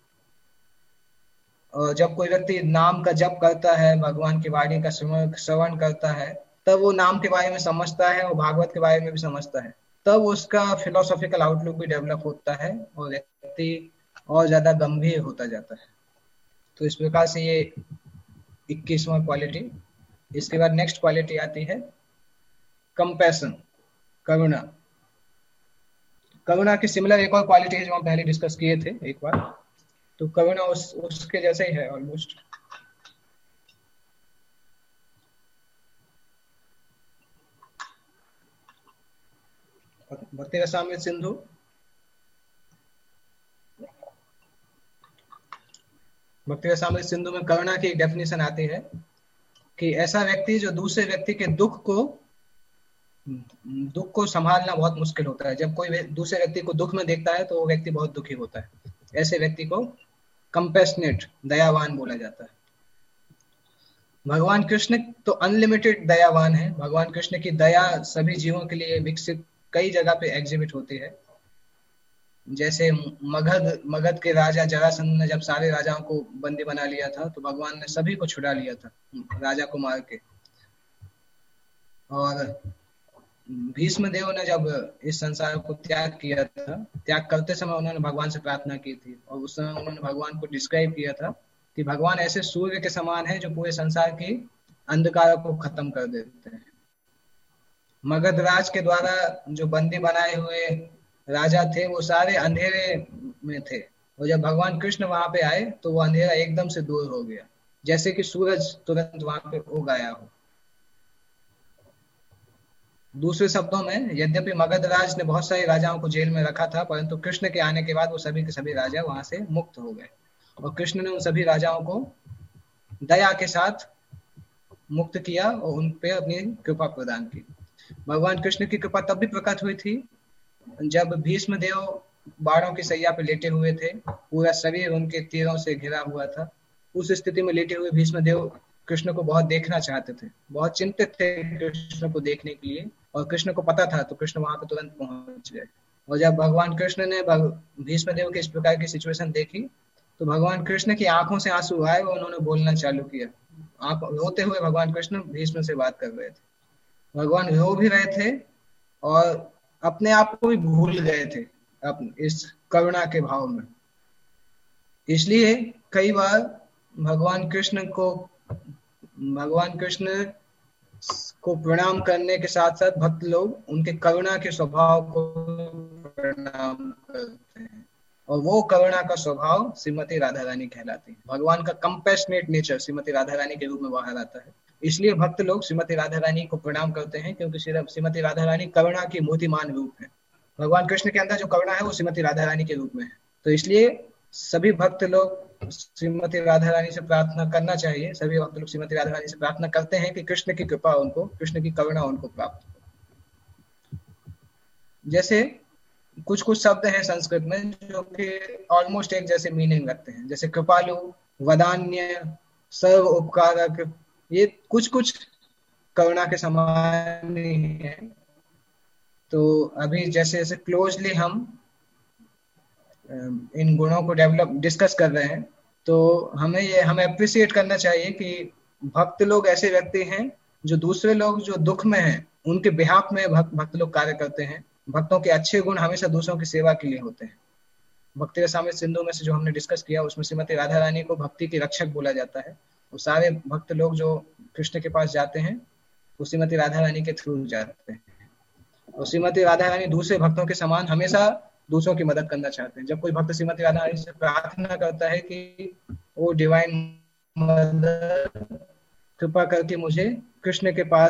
और जब कोई व्यक्ति नाम का जप करता है, भगवान की वाणी का श्रवण करता है, तब वो नाम के बारे में समझता है और भागवत के बारे में भी समझता है, तब उसका फिलोसॉफिकल आउटलुक भी डेवलप होता है और व्यक्ति और ज्यादा गंभीर होता जाता है। तो इस प्रकार से ये 21वां क्वालिटी। इसके बाद नेक्स्ट क्वालिटी आती है कंपैशन, करुणा। करुणा की सिमिलर एक और क्वालिटी है जो हम पहले डिस्कस किए थे एक बार। तो करुणा उसके जैसे ही है ऑलमोस्ट। भक्ति रसामृत सिंधु, भक्ति रसामृत सिंधु में करुणा की डेफिनेशन आती है कि ऐसा व्यक्ति जो दूसरे व्यक्ति के दुख को संभालना बहुत मुश्किल होता है। जब कोई दूसरे व्यक्ति को दुख में देखता है तो वो व्यक्ति बहुत दुखी होता है। ऐसे व्यक्ति को कंपैशनेट, दयावान बोला जाता है। भगवान कृष्ण तो अनलिमिटेड दयावान है। भगवान कृष्ण की दया सभी जीवों के लिए विकसित कई जगह पे एग्जिबिट होती है। जैसे मगध के राजा जरासंध ने जब सारे राजाओं को बंदी बना लिया था तो भगवान ने सभी को छुड़ा लिया था, राजा को मार के। और भीष्म देव ने जब इस संसार को त्याग किया था, त्याग करते समय उन्होंने भगवान से प्रार्थना की थी, और उस समय उन्होंने भगवान को डिस्क्राइब किया था कि भगवान ऐसे सूर्य के समान है जो पूरे संसार की अंधकार को खत्म कर देते हैं। मगध राज के द्वारा जो बंदी बनाए हुए राजा थे वो सारे अंधेरे में थे, और जब भगवान कृष्ण वहां पे आए तो वो अंधेरा एकदम से दूर हो गया, जैसे कि सूरज तुरंत वहां पे उग आया हो। दूसरे शब्दों में, यद्यपि मगध राज ने बहुत सारे राजाओं को जेल में रखा था, परंतु कृष्ण के आने के बाद वो सभी के सभी राजा वहां से मुक्त हो गए, और कृष्ण ने उन सभी राजाओं को दया के साथ मुक्त किया और उन पे अपनी कृपा प्रदान की। भगवान कृष्ण की कृपा तब भी प्रकट हुई थी जब भीष्म देव बाणों की सैया पे लेटे हुए थे, पूरा शरीर उनके तीरों से घिरा हुआ था। उस स्थिति में लेटे हुए भीष्म देव कृष्ण को बहुत देखना चाहते थे, बहुत चिंतित थे कृष्ण को देखने के लिए, और कृष्ण को पता था तो कृष्ण वहां पे तुरंत पहुंच गए। और जब भगवान कृष्ण ने भीष्म देव के इस प्रकार की सिचुएशन देखी तो भगवान कृष्ण की आंखों से आंसू आए और उन्होंने बोलना चालू किया। आप रोते हुए भगवान कृष्ण भीष्म से बात कर रहे थे, भगवान रो भी रहे थे और अपने आप को भी भूल गए थे इस करुणा के भाव में। इसलिए कई बार भगवान कृष्ण को प्रणाम करने के साथ साथ भक्त लोग उनके करुणा के स्वभाव को प्रणाम करते हैं, और वो करुणा का स्वभाव श्रीमती राधा रानी कहलाती है। भगवान का कंपैशनेट नेचर श्रीमती राधा रानी के रूप में बाहर आता है। इसलिए भक्त लोग श्रीमती राधा रानी को प्रणाम करते हैं, क्योंकि श्रीमती राधा रानी करुणा की मूर्तिमान रूप है। भगवान कृष्ण के अंदर जो करुणा है वो श्रीमती राधा रानी के रूप में है। तो इसलिए सभी भक्त लोग श्रीमती राधा रानी से प्रार्थना करना चाहिए, सभी भक्त लोग श्रीमती राधा रानी से प्रार्थना करते हैं कि कृष्ण की कृपा उनको, कृष्ण की करुणा उनको प्राप्त हो। जैसे कुछ कुछ शब्द हैं संस्कृत में जो कि ऑलमोस्ट एक जैसे मीनिंग रखते हैं, जैसे कृपालु, वदान्य, सर्व उपकारक, ये कुछ कुछ करुणा के समान ही है। तो अभी जैसे जैसे क्लोजली हम इन गुणों को डेवलप डिस्कस कर रहे हैं, तो हमें अप्रिशिएट करना चाहिए कि भक्त लोग ऐसे व्यक्ति हैं जो दूसरे लोग जो दुख में हैं उनके बिहाफ में भक्त लोग कार्य करते हैं। भक्तों के अच्छे गुण हमेशा दूसरों की सेवा के लिए होते हैं। भक्ति रसामृत सिंधु में से जो हमने डिस्कस किया उसमें श्रीमती राधा रानी को भक्ति की रक्षक बोला जाता है। वो सारे भक्त लोग जो कृष्ण के पास जाते हैं वो श्रीमती राधा रानी के थ्रू जाते हैं, और श्रीमती राधा रानी दूसरे भक्तों के समान हमेशा दूसरों की मदद करना चाहते हैं। जब कोई भक्त श्रीमती राधा रानी से प्रार्थना करता है कि वो डिवाइन मदर कृपा करके मुझे कृष्ण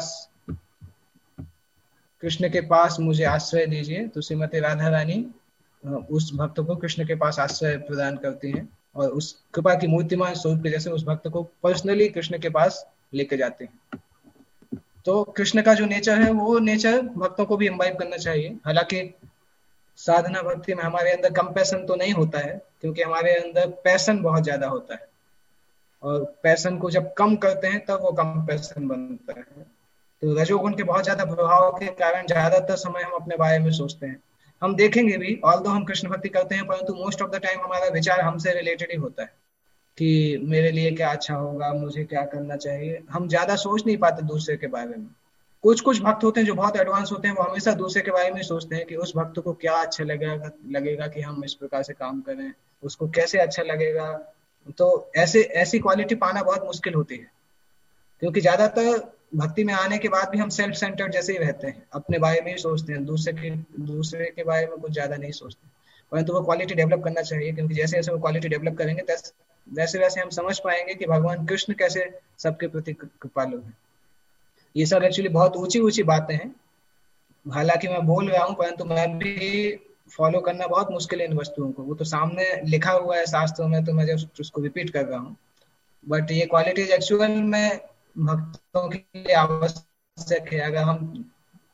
के पास मुझे आश्रय दीजिए, तो श्रीमती राधा रानी उस भक्त को कृष्ण के पास आश्रय प्रदान करती हैं और उस कृपा की मूर्तिमान स्वरूप के जैसे उस भक्त को पर्सनली कृष्ण के पास लेके जाते हैं। तो कृष्ण का जो नेचर है वो नेचर भक्तों को भी इम्बाइब करना चाहिए। हालांकि साधना भक्ति में हमारे अंदर कंपैशन तो नहीं होता है, क्योंकि हमारे अंदर पैशन बहुत ज्यादा होता है, और पैशन को जब कम करते हैं तब वो कंपैशन बनता है। तो रजोगुण के बहुत ज्यादा प्रभाव के कारण ज्यादातर समय हम अपने बारे में सोचते हैं। हम देखेंगे भी, ऑल्दो हम कृष्ण भक्ति करते हैं, परंतु मोस्ट ऑफ द टाइम हमारा विचार हमसे रिलेटेड ही होता है कि मेरे लिए क्या अच्छा होगा, मुझे क्या करना चाहिए। हम ज्यादा सोच नहीं पाते दूसरे के बारे में। कुछ कुछ भक्त होते हैं जो बहुत एडवांस होते हैं, वो हमेशा दूसरे के बारे में सोचते हैं कि उस भक्त को क्या अच्छा लगेगा कि हम इस प्रकार से काम करें, उसको कैसे अच्छा लगेगा। तो ऐसी क्वालिटी पाना बहुत मुश्किल होती है, क्योंकि ज्यादातर भक्ति में आने के बाद भी हम सेल्फ सेंटर्ड जैसे ही रहते हैं, अपने बारे में ही सोचते हैं, दूसरे के बारे में कुछ ज्यादा नहीं सोचते। परंतु वो क्वालिटी डेवलप करना चाहिए, क्योंकि जैसे जैसे वो क्वालिटी डेवलप करेंगे वैसे वैसे हम समझ पाएंगे कि भगवान कृष्ण कैसे सबके प्रति कृपालु है। ये सब एक्चुअली बहुत ऊंची ऊंची बातें हैं, हालांकि मैं बोल रहा हूँ परंतु मैं भी फॉलो करना बहुत मुश्किल है इन वस्तुओं को। वो तो सामने लिखा हुआ है शास्त्रों में, तो मैं जस्ट उसको रिपीट कर रहा हूँ। बट ये क्वालिटीज एक्चुअल में भक्तों के लिए आवश्यक है। अगर हम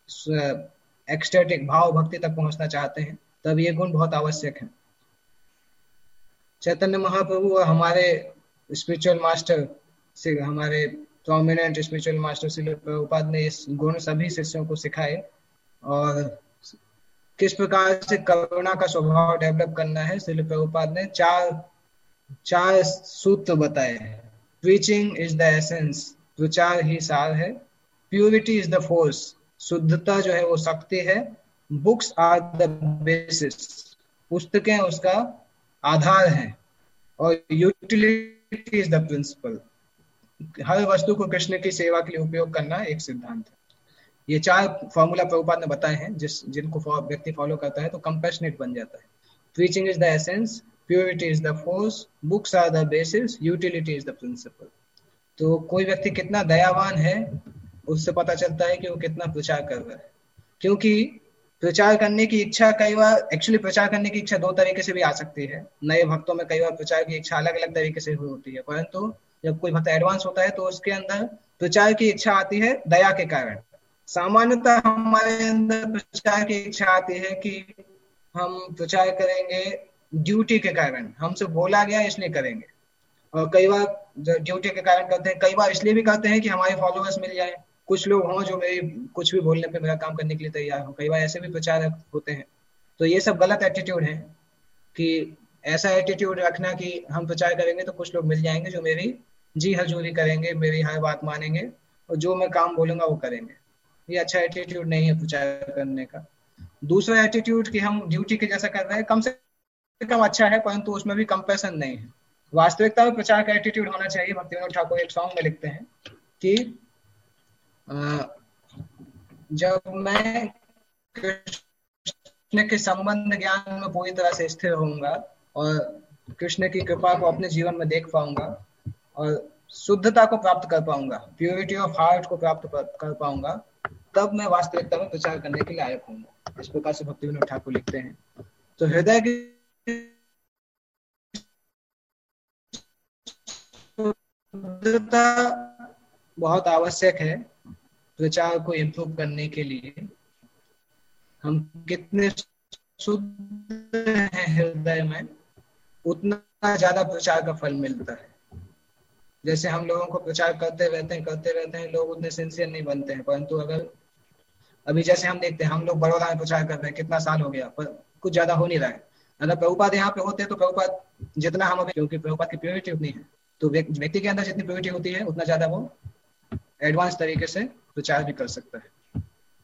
एक्सटेटिक भाव भक्ति तक पहुंचना चाहते हैं तब ये गुण बहुत आवश्यक है। चैतन्य महाप्रभु और हमारे स्पिरिचुअल मास्टर से हमारे prominent spiritual master Shrila Prabhupada ने इस गुण सभी शिष्यों को सिखाए, और किस प्रकार से करुणा का स्वभाव डेवलप करना है श्रील प्रभुपाद ने चार सूत्र बताए हैं। प्रीचिंग इज द एसेंस, प्रचार ही सार है। प्यूरिटी इज द फोर्स, शुद्धता जो है वो शक्ति है। बुक्स आर द बेसिस, पुस्तकें उसका आधार है। और यूटिलिटी इज द प्रिंसिपल, हर वस्तु को कृष्ण की सेवा के लिए उपयोग करना एक सिद्धांत है। ये चार फॉर्मूला प्रभुपाद ने बताए हैं, जिनको व्यक्ति फॉलो करता है तो कंपैशनेट बन जाता है। Preaching is the essence, purity is the force, books are the basis, utility is the principle. तो कोई व्यक्ति कितना दयावान है उससे पता चलता है कि वो कितना प्रचार कर रहा है। क्योंकि प्रचार करने की इच्छा कई बार एक्चुअली प्रचार करने की इच्छा दो तरीके से भी आ सकती है। नए भक्तों में कई बार प्रचार की इच्छा अलग अलग तरीके से होती है, परंतु जब कोई भक्त एडवांस होता है तो उसके अंदर प्रचार की इच्छा आती है दया के कारण। सामान्यतः हमारे अंदर प्रचार की इच्छा आती है कि हम प्रचार करेंगे ड्यूटी के कारण, हमसे बोला गया इसलिए करेंगे। और कई बार ड्यूटी के कारण करते हैं, कई बार इसलिए भी करते हैं कि हमारे फॉलोअर्स मिल जाए, कुछ लोग हों जो मेरी कुछ भी बोलने पे मेरा काम करने के लिए तैयार हो। कई बार ऐसे भी प्रचार होते हैं। तो ये सब गलत एटीट्यूड है कि ऐसा एटीट्यूड रखना कि हम प्रचार करेंगे तो कुछ लोग मिल जाएंगे जो मेरी जी हजूरी करेंगे, मेरी हर बात मानेंगे और जो मैं काम बोलूंगा वो करेंगे। ये अच्छा एटीट्यूड नहीं है प्रचार करने का। दूसरा एटीट्यूड कि हम ड्यूटी के जैसा कर रहे हैं, कम से कम अच्छा है, परंतु उसमें भी कंपैशन नहीं है। वास्तविकता में प्रचार का एटीट्यूड होना चाहिए। भक्ति विनोद ठाकुर एक सॉन्ग में लिखते हैं कि जब मैं कृष्ण के संबंध ज्ञान में पूरी तरह से स्थिर होऊंगा और कृष्ण की कृपा को अपने जीवन में देख पाऊंगा और शुद्धता को प्राप्त कर पाऊंगा, प्योरिटी ऑफ हार्ट को प्राप्त कर पाऊंगा, तब मैं वास्तविकता में प्रचार करने के लायक होऊंगा। इस प्रकार से भक्ति विनोद ठाकुर लिखते हैं। तो हृदय की शुद्धता बहुत आवश्यक है प्रचार को इम्प्रूव करने के लिए। हम कितने शुद्ध हैं हृदय में, उतना ज्यादा प्रचार का फल मिलता है। जैसे हम लोगों को प्रचार करते रहते हैं, लोग उतने सिंसियर नहीं बनते हैं। परंतु अगर अभी जैसे हम देखते हैं, हम लोग बड़ौदा में प्रचार कर रहे हैं, कितना साल हो गया पर कुछ ज्यादा हो नहीं रहा है। अगर प्रभुपाद यहाँ पे होते तो प्रभुपाद जितना हम अभी, क्योंकि प्रभुपाद की प्योरिटी उतनी है, तो व्यक्ति के अंदर जितनी प्योरिटी होती है उतना ज्यादा वो एडवांस तरीके से प्रचार भी कर सकता है।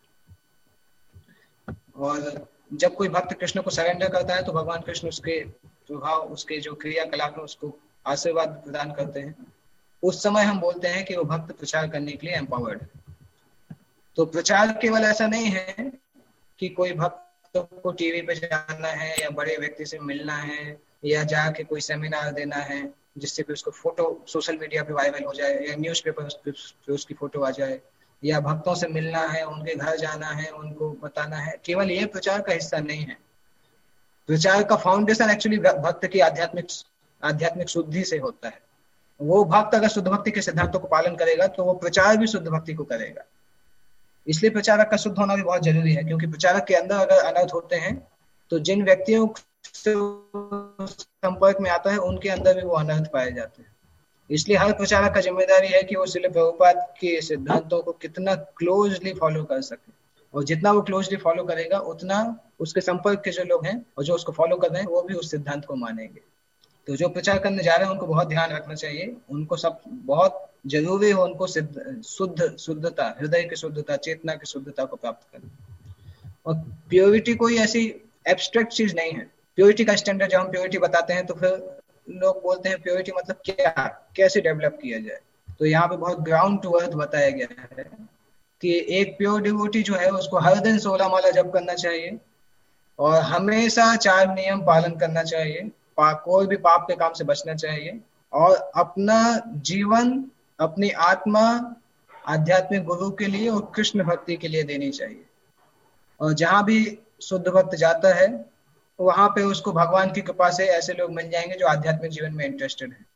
और जब कोई भक्त कृष्ण को सरेंडर करता है तो भगवान कृष्ण उसके प्रभाव, उसके जो क्रियाकलाप है उसको आशीर्वाद प्रदान करते हैं। उस समय हम बोलते हैं कि वो भक्त प्रचार करने के लिए एम्पावर्ड है। तो प्रचार केवल ऐसा नहीं है कि कोई भक्त को टीवी पे जाना है या बड़े व्यक्ति से मिलना है या जाके कोई सेमिनार देना है जिससे कि उसको फोटो सोशल मीडिया पे वायरल हो जाए या न्यूज़पेपर पे उसकी फोटो आ जाए, या भक्तों से मिलना है, उनके घर जाना है, उनको बताना है, केवल ये प्रचार का हिस्सा नहीं है। प्रचार का फाउंडेशन एक्चुअली भक्त की आध्यात्मिक शुद्धि से होता है। वो भक्त अगर शुद्ध भक्ति के सिद्धांतों को पालन करेगा तो वो प्रचार भी शुद्ध भक्ति को करेगा। इसलिए प्रचारक का शुद्ध होना भी बहुत जरूरी है, क्योंकि प्रचारक के अंदर अगर अनर्थ होते हैं तो जिन व्यक्तियों से संपर्क में आता है उनके अंदर भी वो अनर्थ पाए जाते हैं। इसलिए हर प्रचारक का जिम्मेदारी है कि वो श्रील प्रभुपाद के सिद्धांतों को कितना क्लोजली फॉलो कर सके, और जितना वो क्लोजली फॉलो करेगा उतना उसके संपर्क के जो लोग हैं और जो उसको फॉलो कर रहे हैं वो भी उस सिद्धांत को मानेंगे। तो जो प्रचार करने जा रहे हैं उनको बहुत ध्यान रखना चाहिए, उनको सब बहुत जरूरी हो उनको शुद्धता, हृदय की शुद्धता, चेतना की शुद्धता को प्राप्त करना। और प्योरिटी कोई ऐसी एब्स्ट्रैक्ट चीज नहीं है। प्योरिटी का स्टैंडर्ड जब हम प्योरिटी बताते हैं तो फिर लोग बोलते हैं प्योरिटी मतलब क्या, कैसे डेवलप किया जाए। तो यहाँ पे बहुत ग्राउंड टू अर्थ बताया गया है कि एक प्योर डिवोटी जो है उसको हर दिन 16 माला जप करना चाहिए और हमेशा 4 नियम पालन करना चाहिए, कोई भी पाप के काम से बचना चाहिए, और अपना जीवन अपनी आत्मा आध्यात्मिक गुरु के लिए और कृष्ण भक्ति के लिए देनी चाहिए। और जहां भी शुद्ध भक्त जाता है वहां पे उसको भगवान की कृपा से ऐसे लोग मिल जाएंगे जो आध्यात्मिक जीवन में इंटरेस्टेड है।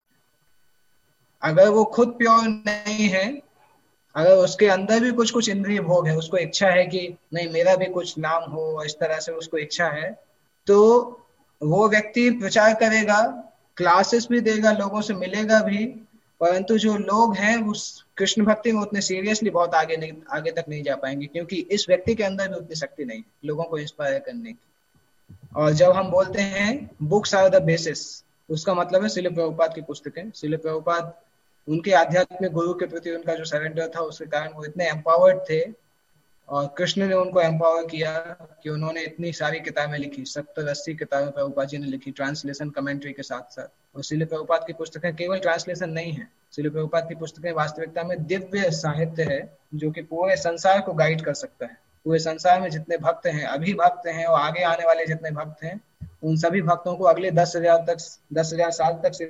अगर वो खुद प्योर नहीं है, अगर उसके अंदर भी कुछ इंद्रिय भोग है, उसको इच्छा है कि नहीं मेरा भी कुछ नाम हो, इस तरह से उसको इच्छा है, तो वो व्यक्ति प्रचार करेगा, क्लासेस भी देगा, लोगों से मिलेगा भी, परंतु जो लोग हैं उस कृष्ण भक्ति में उतने सीरियसली बहुत आगे तक नहीं जा पाएंगे, क्योंकि इस व्यक्ति के अंदर भी उतनी शक्ति नहीं है लोगों को इंस्पायर करने की। और जब हम बोलते हैं बुक्स आर द बेसिस, उसका मतलब है श्रील प्रभुपाद की पुस्तकें। श्रील प्रभुपाद उनके आध्यात्मिक गुरु के प्रति उनका जो सरेंडर था उसके कारण वो इतने एम्पावर्ड थे, और कृष्ण ने उनको एम्पावर किया कि उन्होंने इतनी सारी किताबें लिखी, 70-80 किताबें प्रभुपाद जी ने लिखी, ट्रांसलेशन कमेंट्री के साथ साथ। और श्रील प्रभुपाद की पुस्तकें केवल ट्रांसलेशन नहीं है, श्रील प्रभुपाद की पुस्तकें वास्तविकता में दिव्य साहित्य है जो कि पूरे संसार को गाइड कर सकता है। पूरे संसार में जितने भक्त हैं, अभी भक्त हैं और आगे आने वाले जितने भक्त हैं, उन सभी भक्तों को अगले 10,000 साल तक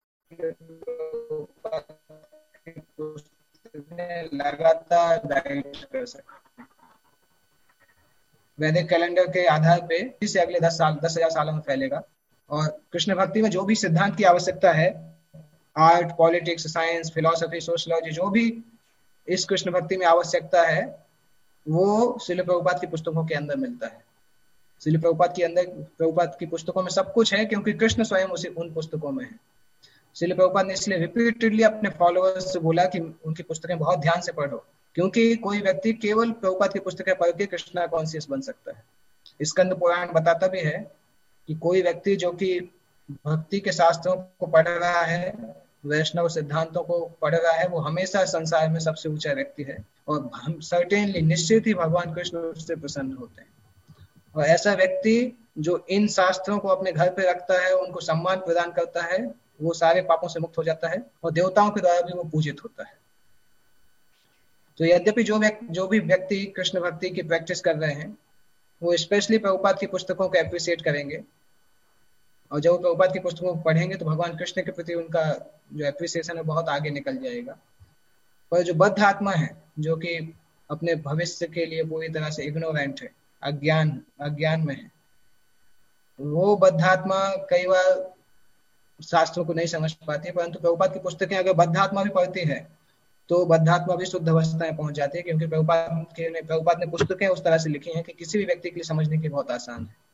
लगातार गाइड कर सकते हैं। वैदिक कैलेंडर के आधार पे इसे अगले 10,000 सालों में फैलेगा। और कृष्ण भक्ति में जो भी सिद्धांत की आवश्यकता है, art, politics, science, philosophy, sociology, जो भी इस कृष्ण भक्ति में आवश्यकता है वो श्रील प्रभुपाद की पुस्तकों के अंदर मिलता है। श्रील प्रभुपाद की पुस्तकों में सब कुछ है, क्योंकि कृष्ण स्वयं उन पुस्तकों में है। श्रील प्रभुपाद ने इसलिए रिपीटेडली अपने फॉलोअर्स से बोला कि उनकी पुस्तकें बहुत ध्यान से पढ़ो, क्योंकि कोई व्यक्ति केवल प्रभुपाद की पुस्तकें पढ़ के कृष्णा कॉन्शियस बन सकता है। स्कंद पुराण बताता भी है कि कोई व्यक्ति जो कि भक्ति के शास्त्रों को पढ़ रहा है, वैष्णव सिद्धांतों को पढ़ रहा है, वो हमेशा संसार में सबसे ऊंचा व्यक्ति है, और हम सर्टेनली निश्चित ही भगवान कृष्ण उससे प्रसन्न होते हैं। और ऐसा व्यक्ति जो इन शास्त्रों को अपने घर पे रखता है, उनको सम्मान प्रदान करता है, वो सारे पापों से मुक्त हो जाता है और देवताओं के द्वारा भी वो पूजित होता है। तो यद्यपि जो भी व्यक्ति कृष्ण भक्ति की प्रैक्टिस कर रहे हैं वो स्पेशली प्रभुपाद की पुस्तकों को एप्रिशिएट करेंगे, और जब प्रभुपाद की पुस्तकों को पढ़ेंगे तो भगवान कृष्ण के प्रति उनका जो एप्रिसिएशन है बहुत आगे निकल जाएगा। पर जो बद्ध आत्मा है, जो कि अपने भविष्य के लिए पूरी तरह से इग्नोरेंट है, अज्ञान में है, वो बद्ध आत्मा कई बार शास्त्रों को नहीं समझ पाती है। परंतु प्रभुपाद की पुस्तकें अगर बद्ध आत्मा भी पढ़ती है तो बद्ध आत्मा भी शुद्ध अवस्था में पहुंच जाती है, क्योंकि प्रभुपाद ने पुस्तकें उस तरह से लिखी हैं कि किसी भी व्यक्ति के लिए समझने की बहुत आसान है।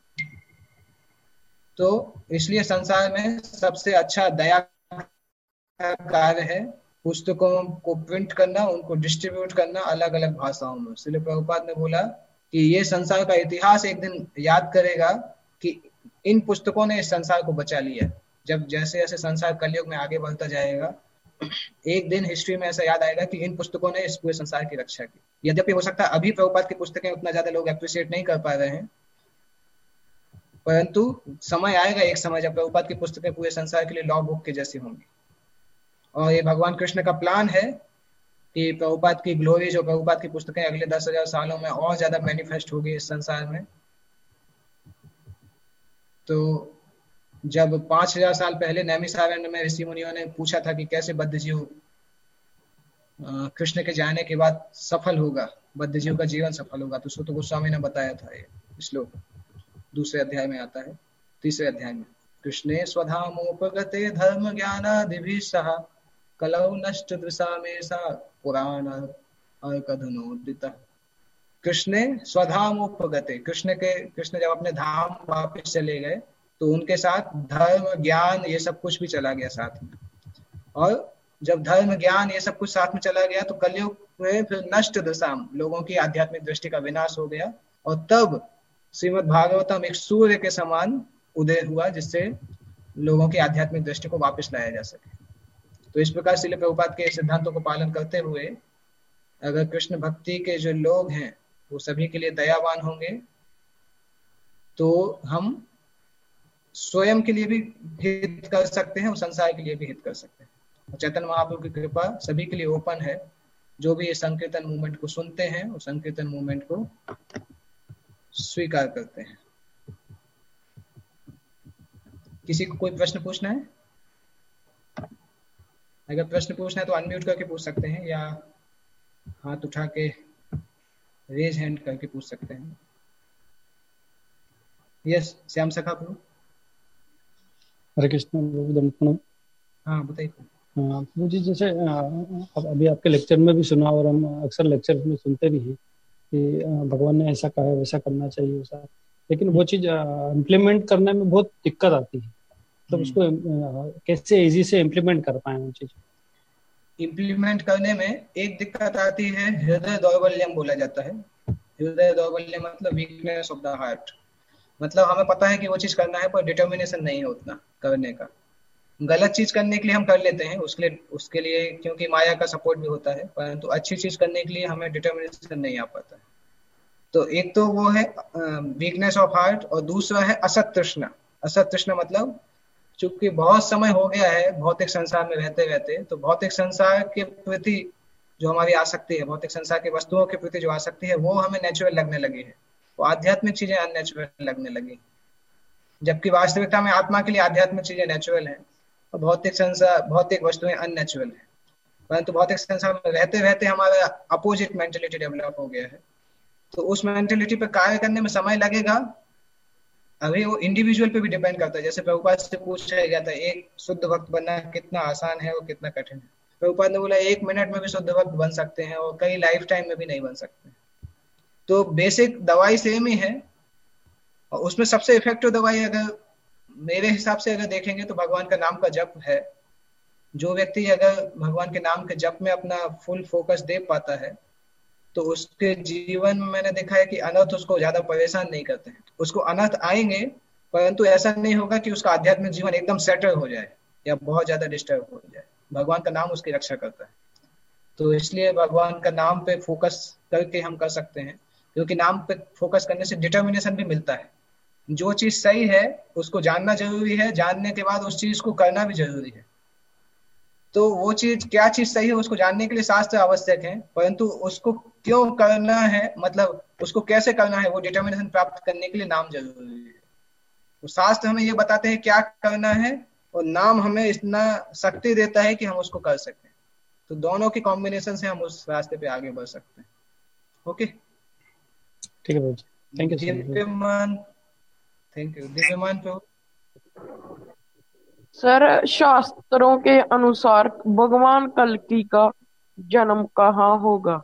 तो इसलिए संसार में सबसे अच्छा दया का कार्य है पुस्तकों को प्रिंट करना, उनको डिस्ट्रीब्यूट करना अलग अलग भाषाओं में। इसलिए प्रभुपाद ने बोला कि ये संसार का इतिहास एक दिन याद करेगा कि इन पुस्तकों ने इस संसार को बचा लिया है। जब जैसे जैसे संसार कलयुग में आगे बढ़ता जाएगा, एक दिन हिस्ट्री में ऐसा याद आएगा कि इन पुस्तकों ने इस पूरे संसार की रक्षा की। यद्यपि हो सकता है अभी प्रभुपाद की पुस्तकें उतना ज्यादा लोग अप्रिशिएट नहीं कर पा रहे हैं, परंतु समय आएगा एक समय जब प्रभुपाद की पुस्तकें पूरे संसार के लिए लॉ बुक के जैसी होंगी। और ये भगवान कृष्ण का प्लान है कि प्रभुपाद की ग्लोरी, जो प्रभुपाद की पुस्तकें अगले 10,000 सालों में और ज्यादा मैनिफेस्ट होगी इस संसार में। तो जब 5,000 साल पहले नैमिषारण्य में ऋषि मुनियों ने पूछा था कि कैसे बद्धजीव कृष्ण के जाने के बाद सफल होगा, बद्धजीव का जीवन सफल होगा, तो सुत गोस्वामी ने बताया था ये श्लोक, दूसरे अध्याय में आता है, तीसरे अध्याय में। कृष्णे स्वधामोपगते धर्म ज्ञानादिभिः सह कलौ नष्ट दृशामेषा पुराण अर्कधनोदितः। कृष्णे स्वधामोपगते, कृष्ण जब अपने धाम वापस चले गए तो उनके साथ धर्म ज्ञान ये सब कुछ भी चला गया साथ में। और जब धर्म ज्ञान ये सब कुछ साथ में चला गया तो कलयुग में फिर नष्ट दशाम, लोगों की आध्यात्मिक दृष्टि का विनाश हो गया। और तब श्रीमद् भागवतम एक सूर्य के समान उदय हुआ, जिससे लोगों की आध्यात्मिक दृष्टि को वापस लाया जा सके। तो इस प्रकार श्रील प्रभुपाद के सिद्धांतों को पालन करते हुए अगर कृष्ण भक्ति के जो लोग हैं वो सभी के लिए दयावान होंगे, तो हम स्वयं के लिए भी हित कर सकते हैं और संसार के लिए भी हित कर सकते हैं। चैतन्य महाप्रभु की कृपा सभी के लिए ओपन है। जो भी इस संकीर्तन मूवमेंट को सुनते हैं वो संकीर्तन मूवमेंट को स्वीकार करते हैं। किसी को कोई प्रश्न पूछना है? अगर प्रश्न पूछना है तो अनम्यूट करके पूछ सकते हैं या हाथ उठा के रेज हैंड करके पूछ सकते हैं। यस, श्याम सखा प्रभु। हरे कृष्ण। हाँ बताइए। मुझे जैसे अब अभी आपके लेक्चर में भी सुना और हम अक्सर लेक्चर में सुनते भी हैं कि भगवान ने ऐसा कहा है, वैसा करना चाहिए वैसा, लेकिन वो चीज इम्प्लीमेंट करने में बहुत दिक्कत आती है। तो उसको कैसे इजी से इम्प्लीमेंट कर पाए वो चीज? इम्प्लीमेंट करने में एक दिक्कत आती है, हृदय दौर्बल्यम बोला जाता है। हृदय दौर्बल्य मतलब वीकनेस ऑफ द हार्ट। मतलब हमें पता है कि वो चीज करना है पर डिटर्मिनेशन नहीं है उतना करने का। गलत चीज करने के लिए हम कर लेते हैं, उसके लिए क्योंकि माया का सपोर्ट भी होता है, परंतु अच्छी चीज करने के लिए हमें डिटर्मिनेशन नहीं आ पाता है। तो एक तो वो है वीकनेस ऑफ हार्ट, और दूसरा है असत तृष्णा। असत तृष्णा मतलब चूंकि बहुत समय हो गया है भौतिक संसार में रहते रहते, तो भौतिक संसार के प्रति जो हमारी आसक्ति है, भौतिक संसार के वस्तुओं के प्रति जो आसक्ति है, वो हमें नेचुरल लगने लगी है। वो आध्यात्मिक चीजें अननेचुरल लगने लगी, जबकि वास्तविकता में आत्मा के लिए आध्यात्मिक चीजें नेचुरल हैं और भौतिक संसार, भौतिक वस्तुएं अननेचुरल है। परंतु भौतिक संसार में रहते रहते हमारा अपोजिट मेंटेलिटी डेवलप हो गया है, तो उस मेंटेलिटी पर कार्य करने में समय लगेगा। अभी वो इंडिविजुअल पे भी डिपेंड करता है। जैसे प्रभुपाद से पूछा गया था एक शुद्ध भक्त बनना कितना आसान है और कितना कठिन है। प्रभुपाद ने बोला 1 मिनट में भी शुद्ध भक्त बन सकते हैं और कई लाइफ टाइम में भी नहीं बन सकते। तो बेसिक दवाई सेम ही है, और उसमें सबसे इफेक्टिव दवाई अगर मेरे हिसाब से अगर देखेंगे तो भगवान का नाम का जप है। जो व्यक्ति अगर भगवान के नाम के जप में अपना फुल फोकस दे पाता है तो उसके जीवन में मैंने देखा है कि अनर्थ उसको ज्यादा परेशान नहीं करते हैं। उसको अनर्थ आएंगे परंतु ऐसा नहीं होगा कि उसका आध्यात्मिक जीवन एकदम सेटल हो जाए या बहुत ज्यादा डिस्टर्ब हो जाए। भगवान का नाम उसकी रक्षा करता है। तो इसलिए भगवान का नाम पे फोकस करके हम कर सकते हैं, क्योंकि नाम पे फोकस करने से डिटर्मिनेशन भी मिलता है। जो चीज सही है उसको जानना जरूरी है, जानने के बाद उस चीज को करना भी जरूरी है। तो वो चीज क्या चीज सही है उसको जानने के लिए शास्त्र आवश्यक है, परंतु उसको क्यों करना है, मतलब उसको कैसे करना है, वो डिटर्मिनेशन प्राप्त करने के लिए नाम जरूरी है। तो शास्त्र हमें ये बताते हैं क्या करना है और नाम हमें इतना शक्ति देता है कि हम उसको कर सकते हैं। तो दोनों की कॉम्बिनेशन से हम उस रास्ते पे आगे बढ़ सकते हैं। ओके, ठीक है भाई, thank you. Divyaman, thank you. Divyaman तो सर, शास्त्रों के अनुसार भगवान कल्कि का जन्म कहाँ होगा?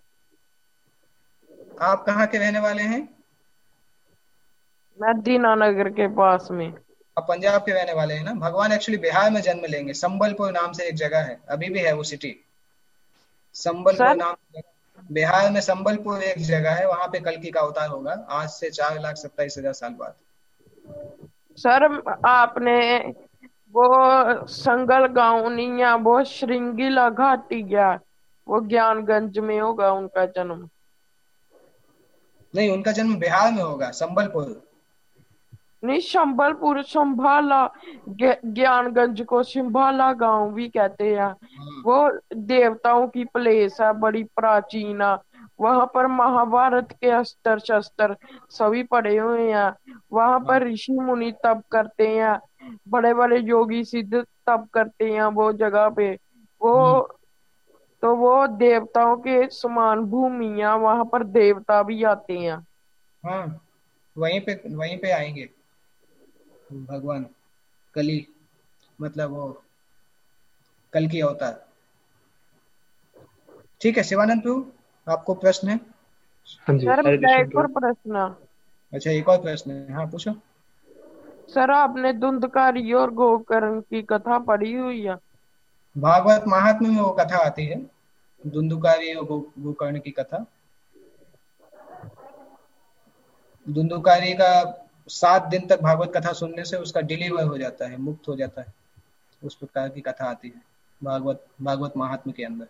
आप कहाँ के रहने वाले हैं? मैं दीनानगर के पास में। आप पंजाब के रहने वाले हैं ना? भगवान एक्चुअली बिहार में जन्म लेंगे। संबलपुर नाम से एक जगह है, अभी भी है वो सिटी, संबलपुर नाम। बिहार में संबलपुर एक जगह है, वहां पे कल्कि का अवतार होगा आज से 4,27,000 साल बाद। सर आपने वो संगल गांव नहीं है, वो श्रृंगीला घाटी गया, वो ज्ञानगंज में होगा उनका जन्म। नहीं, उनका जन्म बिहार में होगा, संबलपुर। नहीं, संबलपुर संभाला, ज्ञानगंज को संभाला गांव भी कहते हैं। हाँ। वो देवताओं की प्लेस है, बड़ी प्राचीन है। वहां पर महाभारत के अस्त्र शस्त्र सभी पड़े हुए हैं। वहां हाँ। पर ऋषि मुनि तप करते हैं, बड़े बड़े योगी सिद्ध तप करते हैं वो जगह पे। वो हम्म। तो वो देवताओं के समान भूमि है, वहां पर देवता भी आते हैं। हाँ, वहीं पे आएंगे भगवान कली, मतलब वो कल की अवतार। ठीक है शिवानंद प्रभु, आपको प्रश्न है? हाँ जी, सर हरे मेरा कृष्ण एक और प्रभु। प्रश्न। अच्छा, एक और प्रश्न है, हाँ पूछो। सर आपने धुंधकारी और गोकर्ण की कथा पढ़ी हुई है? भागवत महात्म्य में वो कथा आती है, धुंधुकारी और गोकर्ण की कथा। धुंधुकारी का 7 दिन तक भागवत कथा सुनने से उसका डिलीवर हो जाता है, मुक्त हो जाता है। उस प्रकार की कथा आती है भागवत भागवत महात्म्य के अंदर।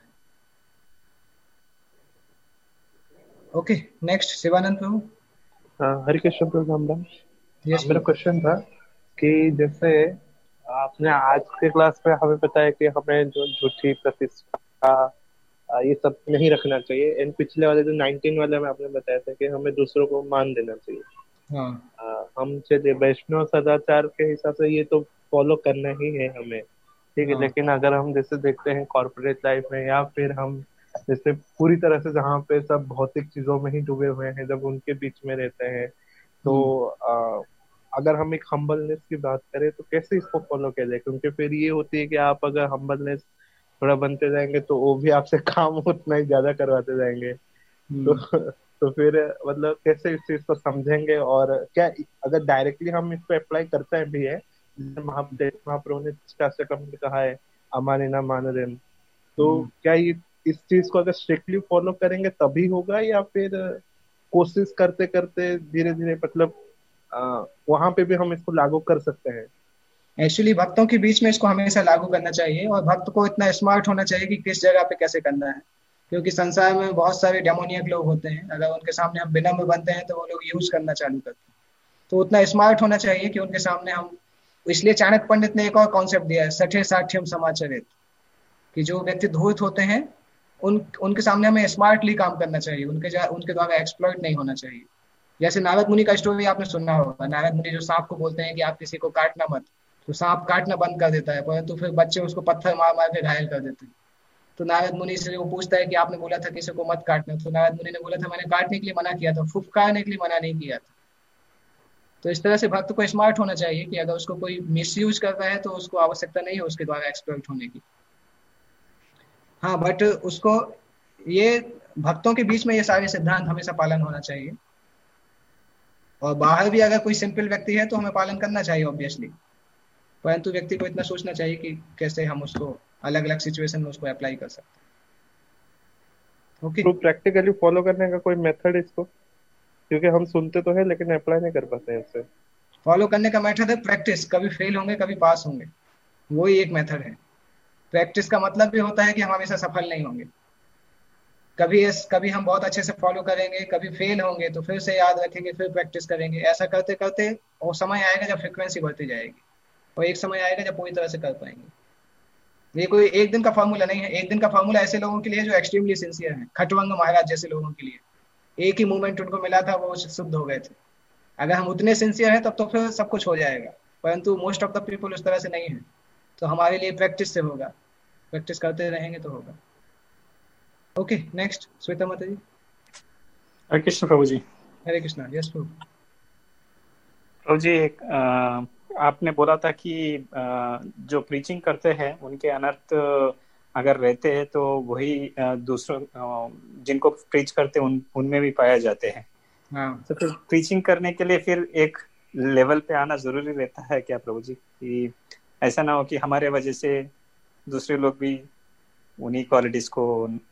Okay, next Shivanand Prabhu. Hare Krishna Prabhu Ram. Yes मेरा प्रभु। क्वेश्चन था कि जैसे आपने आज के क्लास में हमें बताया कि हमें जो झूठी प्रतिष्ठा ये सब नहीं रखना चाहिए, एंड पिछले वाले जो 19 वाले में आपने बताया था कि हमें दूसरों को मान देना चाहिए। हाँ। हम चलिए वैष्णव सदाचार के हिसाब से ये तो फॉलो करना ही है हमें, ठीक है। हाँ। लेकिन अगर हम जैसे देखते हैं कॉर्पोरेट लाइफ में, या फिर हम जैसे पूरी तरह से जहाँ पे सब भौतिक चीजों में ही डूबे हुए हैं, जब उनके बीच में रहते हैं, हम्म। तो अगर हम एक हम्बलनेस की बात करें तो कैसे इसको फॉलो किया जाए? क्योंकि फिर ये होती है कि आप अगर हम्बलनेस थोड़ा बनते जाएंगे तो वो भी आपसे काम उतना ही ज्यादा करवाते जाएंगे। तो हम्म। तो फिर मतलब कैसे इस चीज को समझेंगे, और क्या अगर डायरेक्टली हम इसको अप्लाई करते हैं भी है, जैसे महाप्रभु ने शास्त्रक्रम में कहा है अमाने ना मानरेम, तो हम्म। क्या ये इस चीज को अगर स्ट्रिक्टली फॉलो करेंगे तभी होगा, या फिर कोशिश करते करते धीरे धीरे मतलब वहां पे भी हम इसको लागू कर सकते हैं? एक्चुअली भक्तों के बीच में इसको हमेशा लागू करना चाहिए, और भक्त को इतना स्मार्ट होना चाहिए कि किस जगह पे कैसे करना है। क्योंकि संसार में बहुत सारे डेमोनियक लोग होते हैं, अगर उनके सामने हम विनम्र बनते हैं तो वो लोग यूज करना चालू करते हैं। तो उतना स्मार्ट होना चाहिए कि उनके सामने हम, इसलिए चाणक्य पंडित ने एक और कॉन्सेप्ट दिया है, सठे साठ्यम समाचरित, कि जो व्यक्ति धूर्त होते हैं उनके सामने हमें स्मार्टली काम करना चाहिए, उनके द्वारा एक्सप्लॉइट नहीं होना चाहिए। जैसे नारद मुनि का स्टोरी आपने सुना होगा, नारद मुनि जो सांप को बोलते हैं कि आप किसी को काटना मत, तो सांप काटना बंद कर देता है, परंतु फिर बच्चे उसको पत्थर मार मार के घायल कर देते हैं। तो नारद मुनि से वो पूछता है कि आपने बोला था किसी को मत काटना, तो नारद मुनि ने बोला था मैंने काटने के लिए मना किया था, फुफकारने के लिए मना नहीं किया था। तो इस तरह से भक्त को स्मार्ट होना चाहिए कि अगर उसको कोई मिसयूज कर रहा है तो उसको आवश्यकता नहीं है उसके द्वारा एक्सप्लॉइट होने की। हाँ, बट उसको ये भक्तों के बीच में ये सारे सिद्धांत हमेशा पालन होना चाहिए, और बाहर भी अगर कोई सिंपल व्यक्ति है तो हमें पालन करना चाहिए ऑब्वियसली। परंतु व्यक्ति को इतना सोचना चाहिए कि कैसे हम उसको अलग अलग सिचुएशन में उसको अप्लाई कर सकते हैं। ओके। तो प्रैक्टिकली फॉलो करने का कोई मेथड इसको, क्योंकि हम सुनते तो है लेकिन अप्लाई नहीं कर पाते हैं इससे। फॉलो करने का मेथड है प्रैक्टिस, कभी फेल होंगे कभी पास होंगे, वही एक मेथड है। प्रैक्टिस का मतलब भी होता है कि हम हमेशा सफल नहीं होंगे, कभी हम बहुत अच्छे से फॉलो करेंगे, कभी फेल होंगे तो फिर से याद रखेंगे, फिर प्रैक्टिस करेंगे, ऐसा करते करते और समय आएगा जब फ्रिक्वेंसी बढ़ती जाएगी, और एक समय आएगा जब पूरी तरह से कर पाएंगे। ये कोई एक दिन का फॉर्मूला नहीं है, एक दिन का फॉर्मूला ऐसे लोगों के लिए जो एक्सट्रीमली सिंसियर है, खटवंग महाराज जैसे लोगों के लिए एक ही मूवमेंट उनको मिला था, वो शुद्ध हो गए थे। अगर हम उतने सिंसियर हैं तब तो फिर सब कुछ हो जाएगा, परंतु मोस्ट ऑफ द पीपल उस तरह से नहीं है। तो हमारे लिए प्रैक्टिस से होगा, प्रैक्टिस करते रहेंगे तो होगा। ओके, नेक्स्ट श्वेता माता जी। हरे कृष्ण प्रभु जी। हरे कृष्णा। यस प्रभु। प्रभु जी, एक आपने बोला था कि जो प्रीचिंग करते हैं उनके अनर्थ अगर रहते हैं तो वही दूसरों जिनको प्रीच करते हैं उनमें भी पाए जाते हैं। हाँ। तो फिर प्रीचिंग करने के लिए फिर एक लेवल पे आना जरूरी रहता है क्या प्रभु जी, कि ऐसा ना हो कि हमारे वजह से दूसरे लोग भी उन्हीं क्वालिटीज को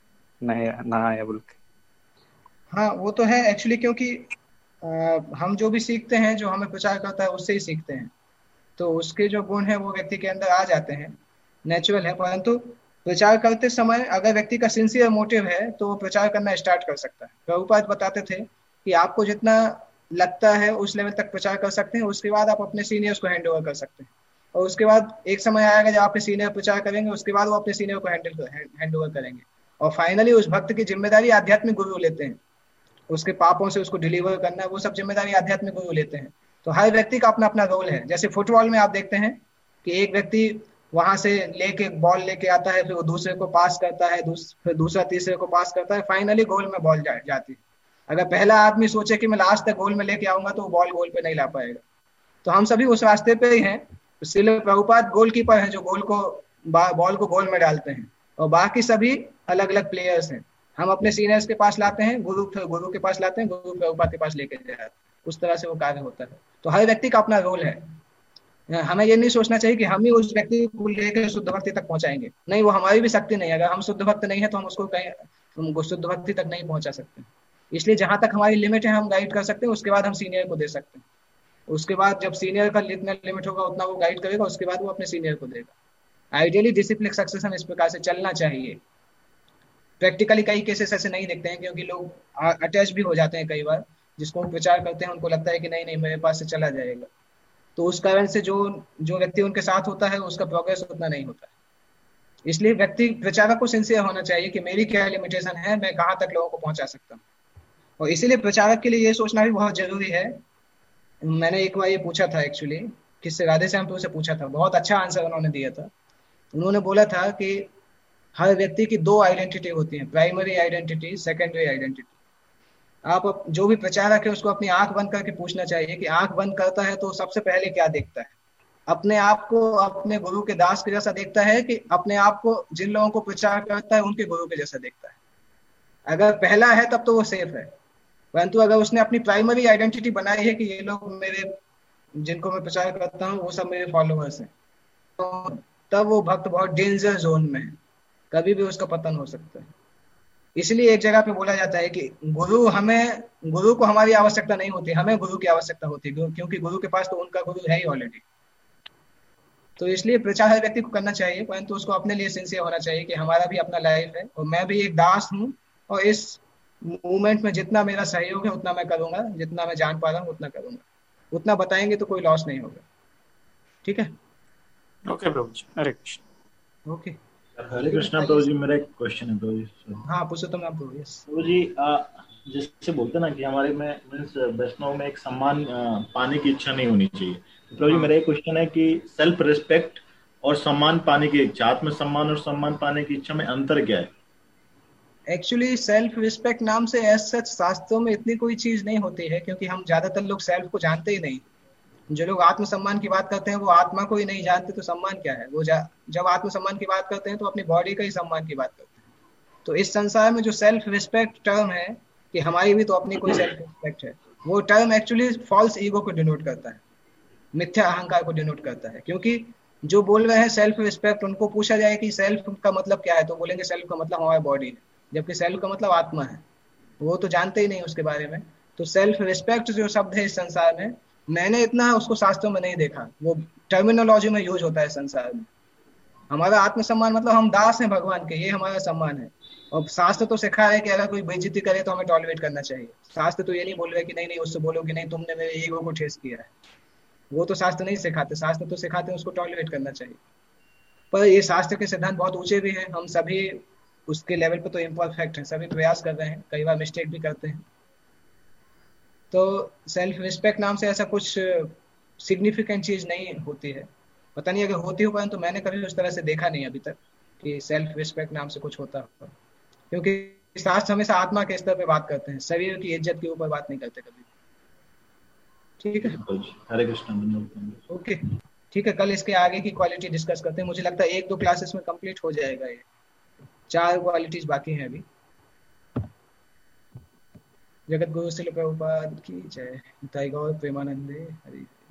ना आए बोल के? हाँ, वो तो है एक्चुअली, क्योंकि हम जो भी सीखते हैं, जो हमें प्रचार करता है उससे ही सीखते हैं। तो उसके जो गुण है वो व्यक्ति के अंदर आ जाते हैं, नेचुरल है। परंतु प्रचार करते समय अगर व्यक्ति का सिंसियर मोटिव है तो वो प्रचार करना स्टार्ट कर सकता है। प्रभुपाद बताते थे कि आपको जितना लगता है उस लेवल तक प्रचार कर सकते हैं, उसके बाद आप अपने सीनियर्स को हैंड ओवर कर सकते हैं। और उसके बाद एक समय आएगा जब आपके सीनियर प्रचार करेंगे, उसके बाद वो अपने सीनियर को हैंड ओवर करेंगे। और फाइनली उस भक्त की जिम्मेदारी आध्यात्मिक गुरु लेते हैं, उसके पापों से उसको डिलीवर करना, वो सब जिम्मेदारी आध्यात्मिक गुरु लेते हैं। तो हर व्यक्ति का अपना अपना रोल है। जैसे फुटबॉल में आप देखते हैं कि एक व्यक्ति वहां से लेके बॉल लेके आता है, फिर वो दूसरे को पास करता है, फिर दूसरा तीसरे को पास करता है, फाइनली गोल में बॉल जाती है। अगर पहला आदमी सोचे कि मैं लास्ट तक गोल में लेके आऊंगा तो वो बॉल गोल पे नहीं ला पाएगा। तो हम सभी उस रास्ते पे ही हैं। इसलिए प्रभुपाद गोलकीपर है जो बॉल को गोल में डालते हैं, और बाकी सभी अलग अलग प्लेयर्स हैं। हम अपने सीनियर्स के पास लाते हैं, गुरु के पास लाते हैं, गुरु प्रभुपाद के पास लेके जाते हैं। उस तरह से वो कार्य होता है। तो हर व्यक्ति का अपना रोल है। हमें ये नहीं सोचना चाहिए कि हम ही उस व्यक्ति को लेकर शुद्ध भक्ति तक पहुंचाएंगे, नहीं, वो हमारी भी शक्ति नहीं है। अगर हम शुद्ध भक्त नहीं है तो हम उसको कहीं शुद्ध भक्ति तक नहीं पहुंचा सकते। इसलिए जहां तक हमारी लिमिट है हम गाइड कर सकते हैं, उसके बाद हम सीनियर को दे सकते हैं। उसके बाद जब सीनियर का जितना लिमिट होगा उतना वो गाइड करेगा, उसके बाद वो अपने सीनियर को देगा। आइडियली डिसिप्लिन सक्सेशन इस प्रकार से चलना चाहिए। प्रैक्टिकली कई केसेस ऐसे नहीं दिखते हैं, क्योंकि लोग अटैच भी हो जाते हैं कई बार। जिसको हम प्रचार करते हैं उनको लगता है कि नहीं नहीं मेरे पास से चला जाएगा, तो उस कारण से जो व्यक्ति उनके साथ होता है उसका प्रोग्रेस उतना नहीं होता है। इसलिए व्यक्ति प्रचारक को सिंसियर होना चाहिए कि मेरी क्या लिमिटेशन है, मैं कहाँ तक लोगों को पहुंचा सकता हूँ। और इसीलिए प्रचारक के लिए ये सोचना भी बहुत जरूरी है। मैंने एक बार ये पूछा था एक्चुअली, किससे, राधे श्याम प्रभु से पूछा था, बहुत अच्छा आंसर उन्होंने दिया था। उन्होंने बोला था कि हर व्यक्ति की दो आइडेंटिटी होती है, प्राइमरी आइडेंटिटी, सेकेंडरी आइडेंटिटी। आप जो भी प्रचारक है उसको अपनी आंख बंद करके पूछना चाहिए कि आंख बंद करता है तो सबसे पहले क्या देखता है, अपने आप को अपने गुरु के दास के जैसा देखता है कि अपने आप को जिन लोगों को प्रचार करता है उनके गुरु के जैसा देखता है। अगर पहला है तब तो वो सेफ है। परंतु अगर उसने अपनी प्राइमरी आइडेंटिटी बनाई है कि ये लोग मेरे, जिनको मैं प्रचार करता हूँ वो सब मेरे फॉलोअर्स हैं, तो तब वो भक्त बहुत डेंजर जोन में है, कभी भी उसका पतन हो सकता है। इसलिए एक जगह पे बोला जाता है कि गुरु को हमारी आवश्यकता नहीं होती, हमें गुरु की आवश्यकता होती है, क्योंकि गुरु के पास तो उनका गुरु है ही ऑलरेडी। तो इसलिए प्रचार हर व्यक्ति को करना चाहिए, परंतु उसको अपने लिए सिंसियर होना चाहिए कि हमारा भी अपना लाइफ है और मैं भी एक दास हूँ, और इस मूवमेंट में जितना मेरा सहयोग है उतना मैं करूंगा, जितना मैं जान पा रहा हूँ उतना करूंगा। उतना बताएंगे तो कोई लॉस नहीं होगा। ठीक है, ओके प्रभु जी, हरे कृष्ण। ओके, हरे कृष्णा प्रभु जी। मेरा एक क्वेश्चन है प्रभु जी। हाँ पुरुषोत्तम राम प्रभु। यस प्रभु जी, जैसे बोलते ना कि हमारे में मीन्स वैष्णव में एक सम्मान पाने की इच्छा नहीं होनी चाहिए। तो प्रभु जी मेरा एक क्वेश्चन है कि सेल्फ रिस्पेक्ट और सम्मान पाने की इच्छा, आत्म सम्मान और सम्मान पाने की इच्छा में अंतर क्या है? एक्चुअली सेल्फ रिस्पेक्ट नाम से एज सच शास्त्रों में इतनी कोई चीज नहीं होती है, क्योंकि हम ज्यादातर लोग सेल्फ को जानते ही नहीं। जो लोग आत्मसम्मान की बात करते हैं वो आत्मा को ही नहीं जानते, तो सम्मान क्या है। वो जब आत्मसम्मान की बात करते हैं तो अपनी बॉडी का ही सम्मान की बात करते हैं। तो इस संसार में जो सेल्फ रिस्पेक्ट टर्म है कि हमारी भी तो अपनी कोई सेल्फ रिस्पेक्ट है, वो टर्म एक्चुअली फॉल्स ईगो को डिनोट करता है, मिथ्या अहंकार को डिनोट करता है। क्योंकि जो बोल रहे हैं सेल्फ रिस्पेक्ट, उनको पूछा जाए कि सेल्फ का मतलब क्या है, तो बोलेंगे सेल्फ का मतलब हमारी बॉडी है, जबकि सेल्फ का मतलब आत्मा है। वो तो जानते ही नहीं उसके बारे में। तो सेल्फ रिस्पेक्ट जो शब्द है इस संसार में, मैंने इतना उसको शास्त्रों में नहीं देखा, वो टर्मिनोलॉजी में यूज होता है संसार में। हमारा आत्मसम्मान मतलब हम दास हैं भगवान के, ये हमारा सम्मान है। और शास्त्र तो सिखा है कि अगर कोई बेइज्जती करे तो हमें टॉलरेट करना चाहिए। शास्त्र तो ये नहीं बोल रहे कि नहीं नहीं उससे बोलो कि नहीं तुमने मेरे ईगो को ठेस किया है, वो तो शास्त्र नहीं सिखाते। शास्त्र तो सिखाते हैं उसको टॉलरेट करना चाहिए। पर ये शास्त्र के सिद्धांत बहुत ऊंचे भी हैं, हम सभी उसके लेवल पे तो इम्परफेक्ट हैं, सभी प्रयास कर रहे हैं, कई बार मिस्टेक भी करते हैं। तो सेल्फ रिस्पेक्ट नाम से ऐसा कुछ सिग्निफिकेंट चीज नहीं होती है। पता नहीं अगर होती हो, परंतु मैंने कभी उस तरह से देखा नहीं अभी तक कि सेल्फ रिस्पेक्ट नाम से कुछ होता हो। क्योंकि शास्त्र हमेशा आत्मा के स्तर पे बात करते हैं, शरीर की इज्जत के ऊपर बात नहीं करते कभी। ठीक है, हरे कृष्ण। ओके ठीक है, कल इसके आगे की क्वालिटी डिस्कस करते हैं। मुझे लगता है 1-2 क्लासेस में कंप्लीट हो जाएगा ये, 4 क्वालिटीज बाकी हैं अभी। जगत गुरु श्रील प्रभुपाद की जय। निताई गौर प्रेमानंदे हरि।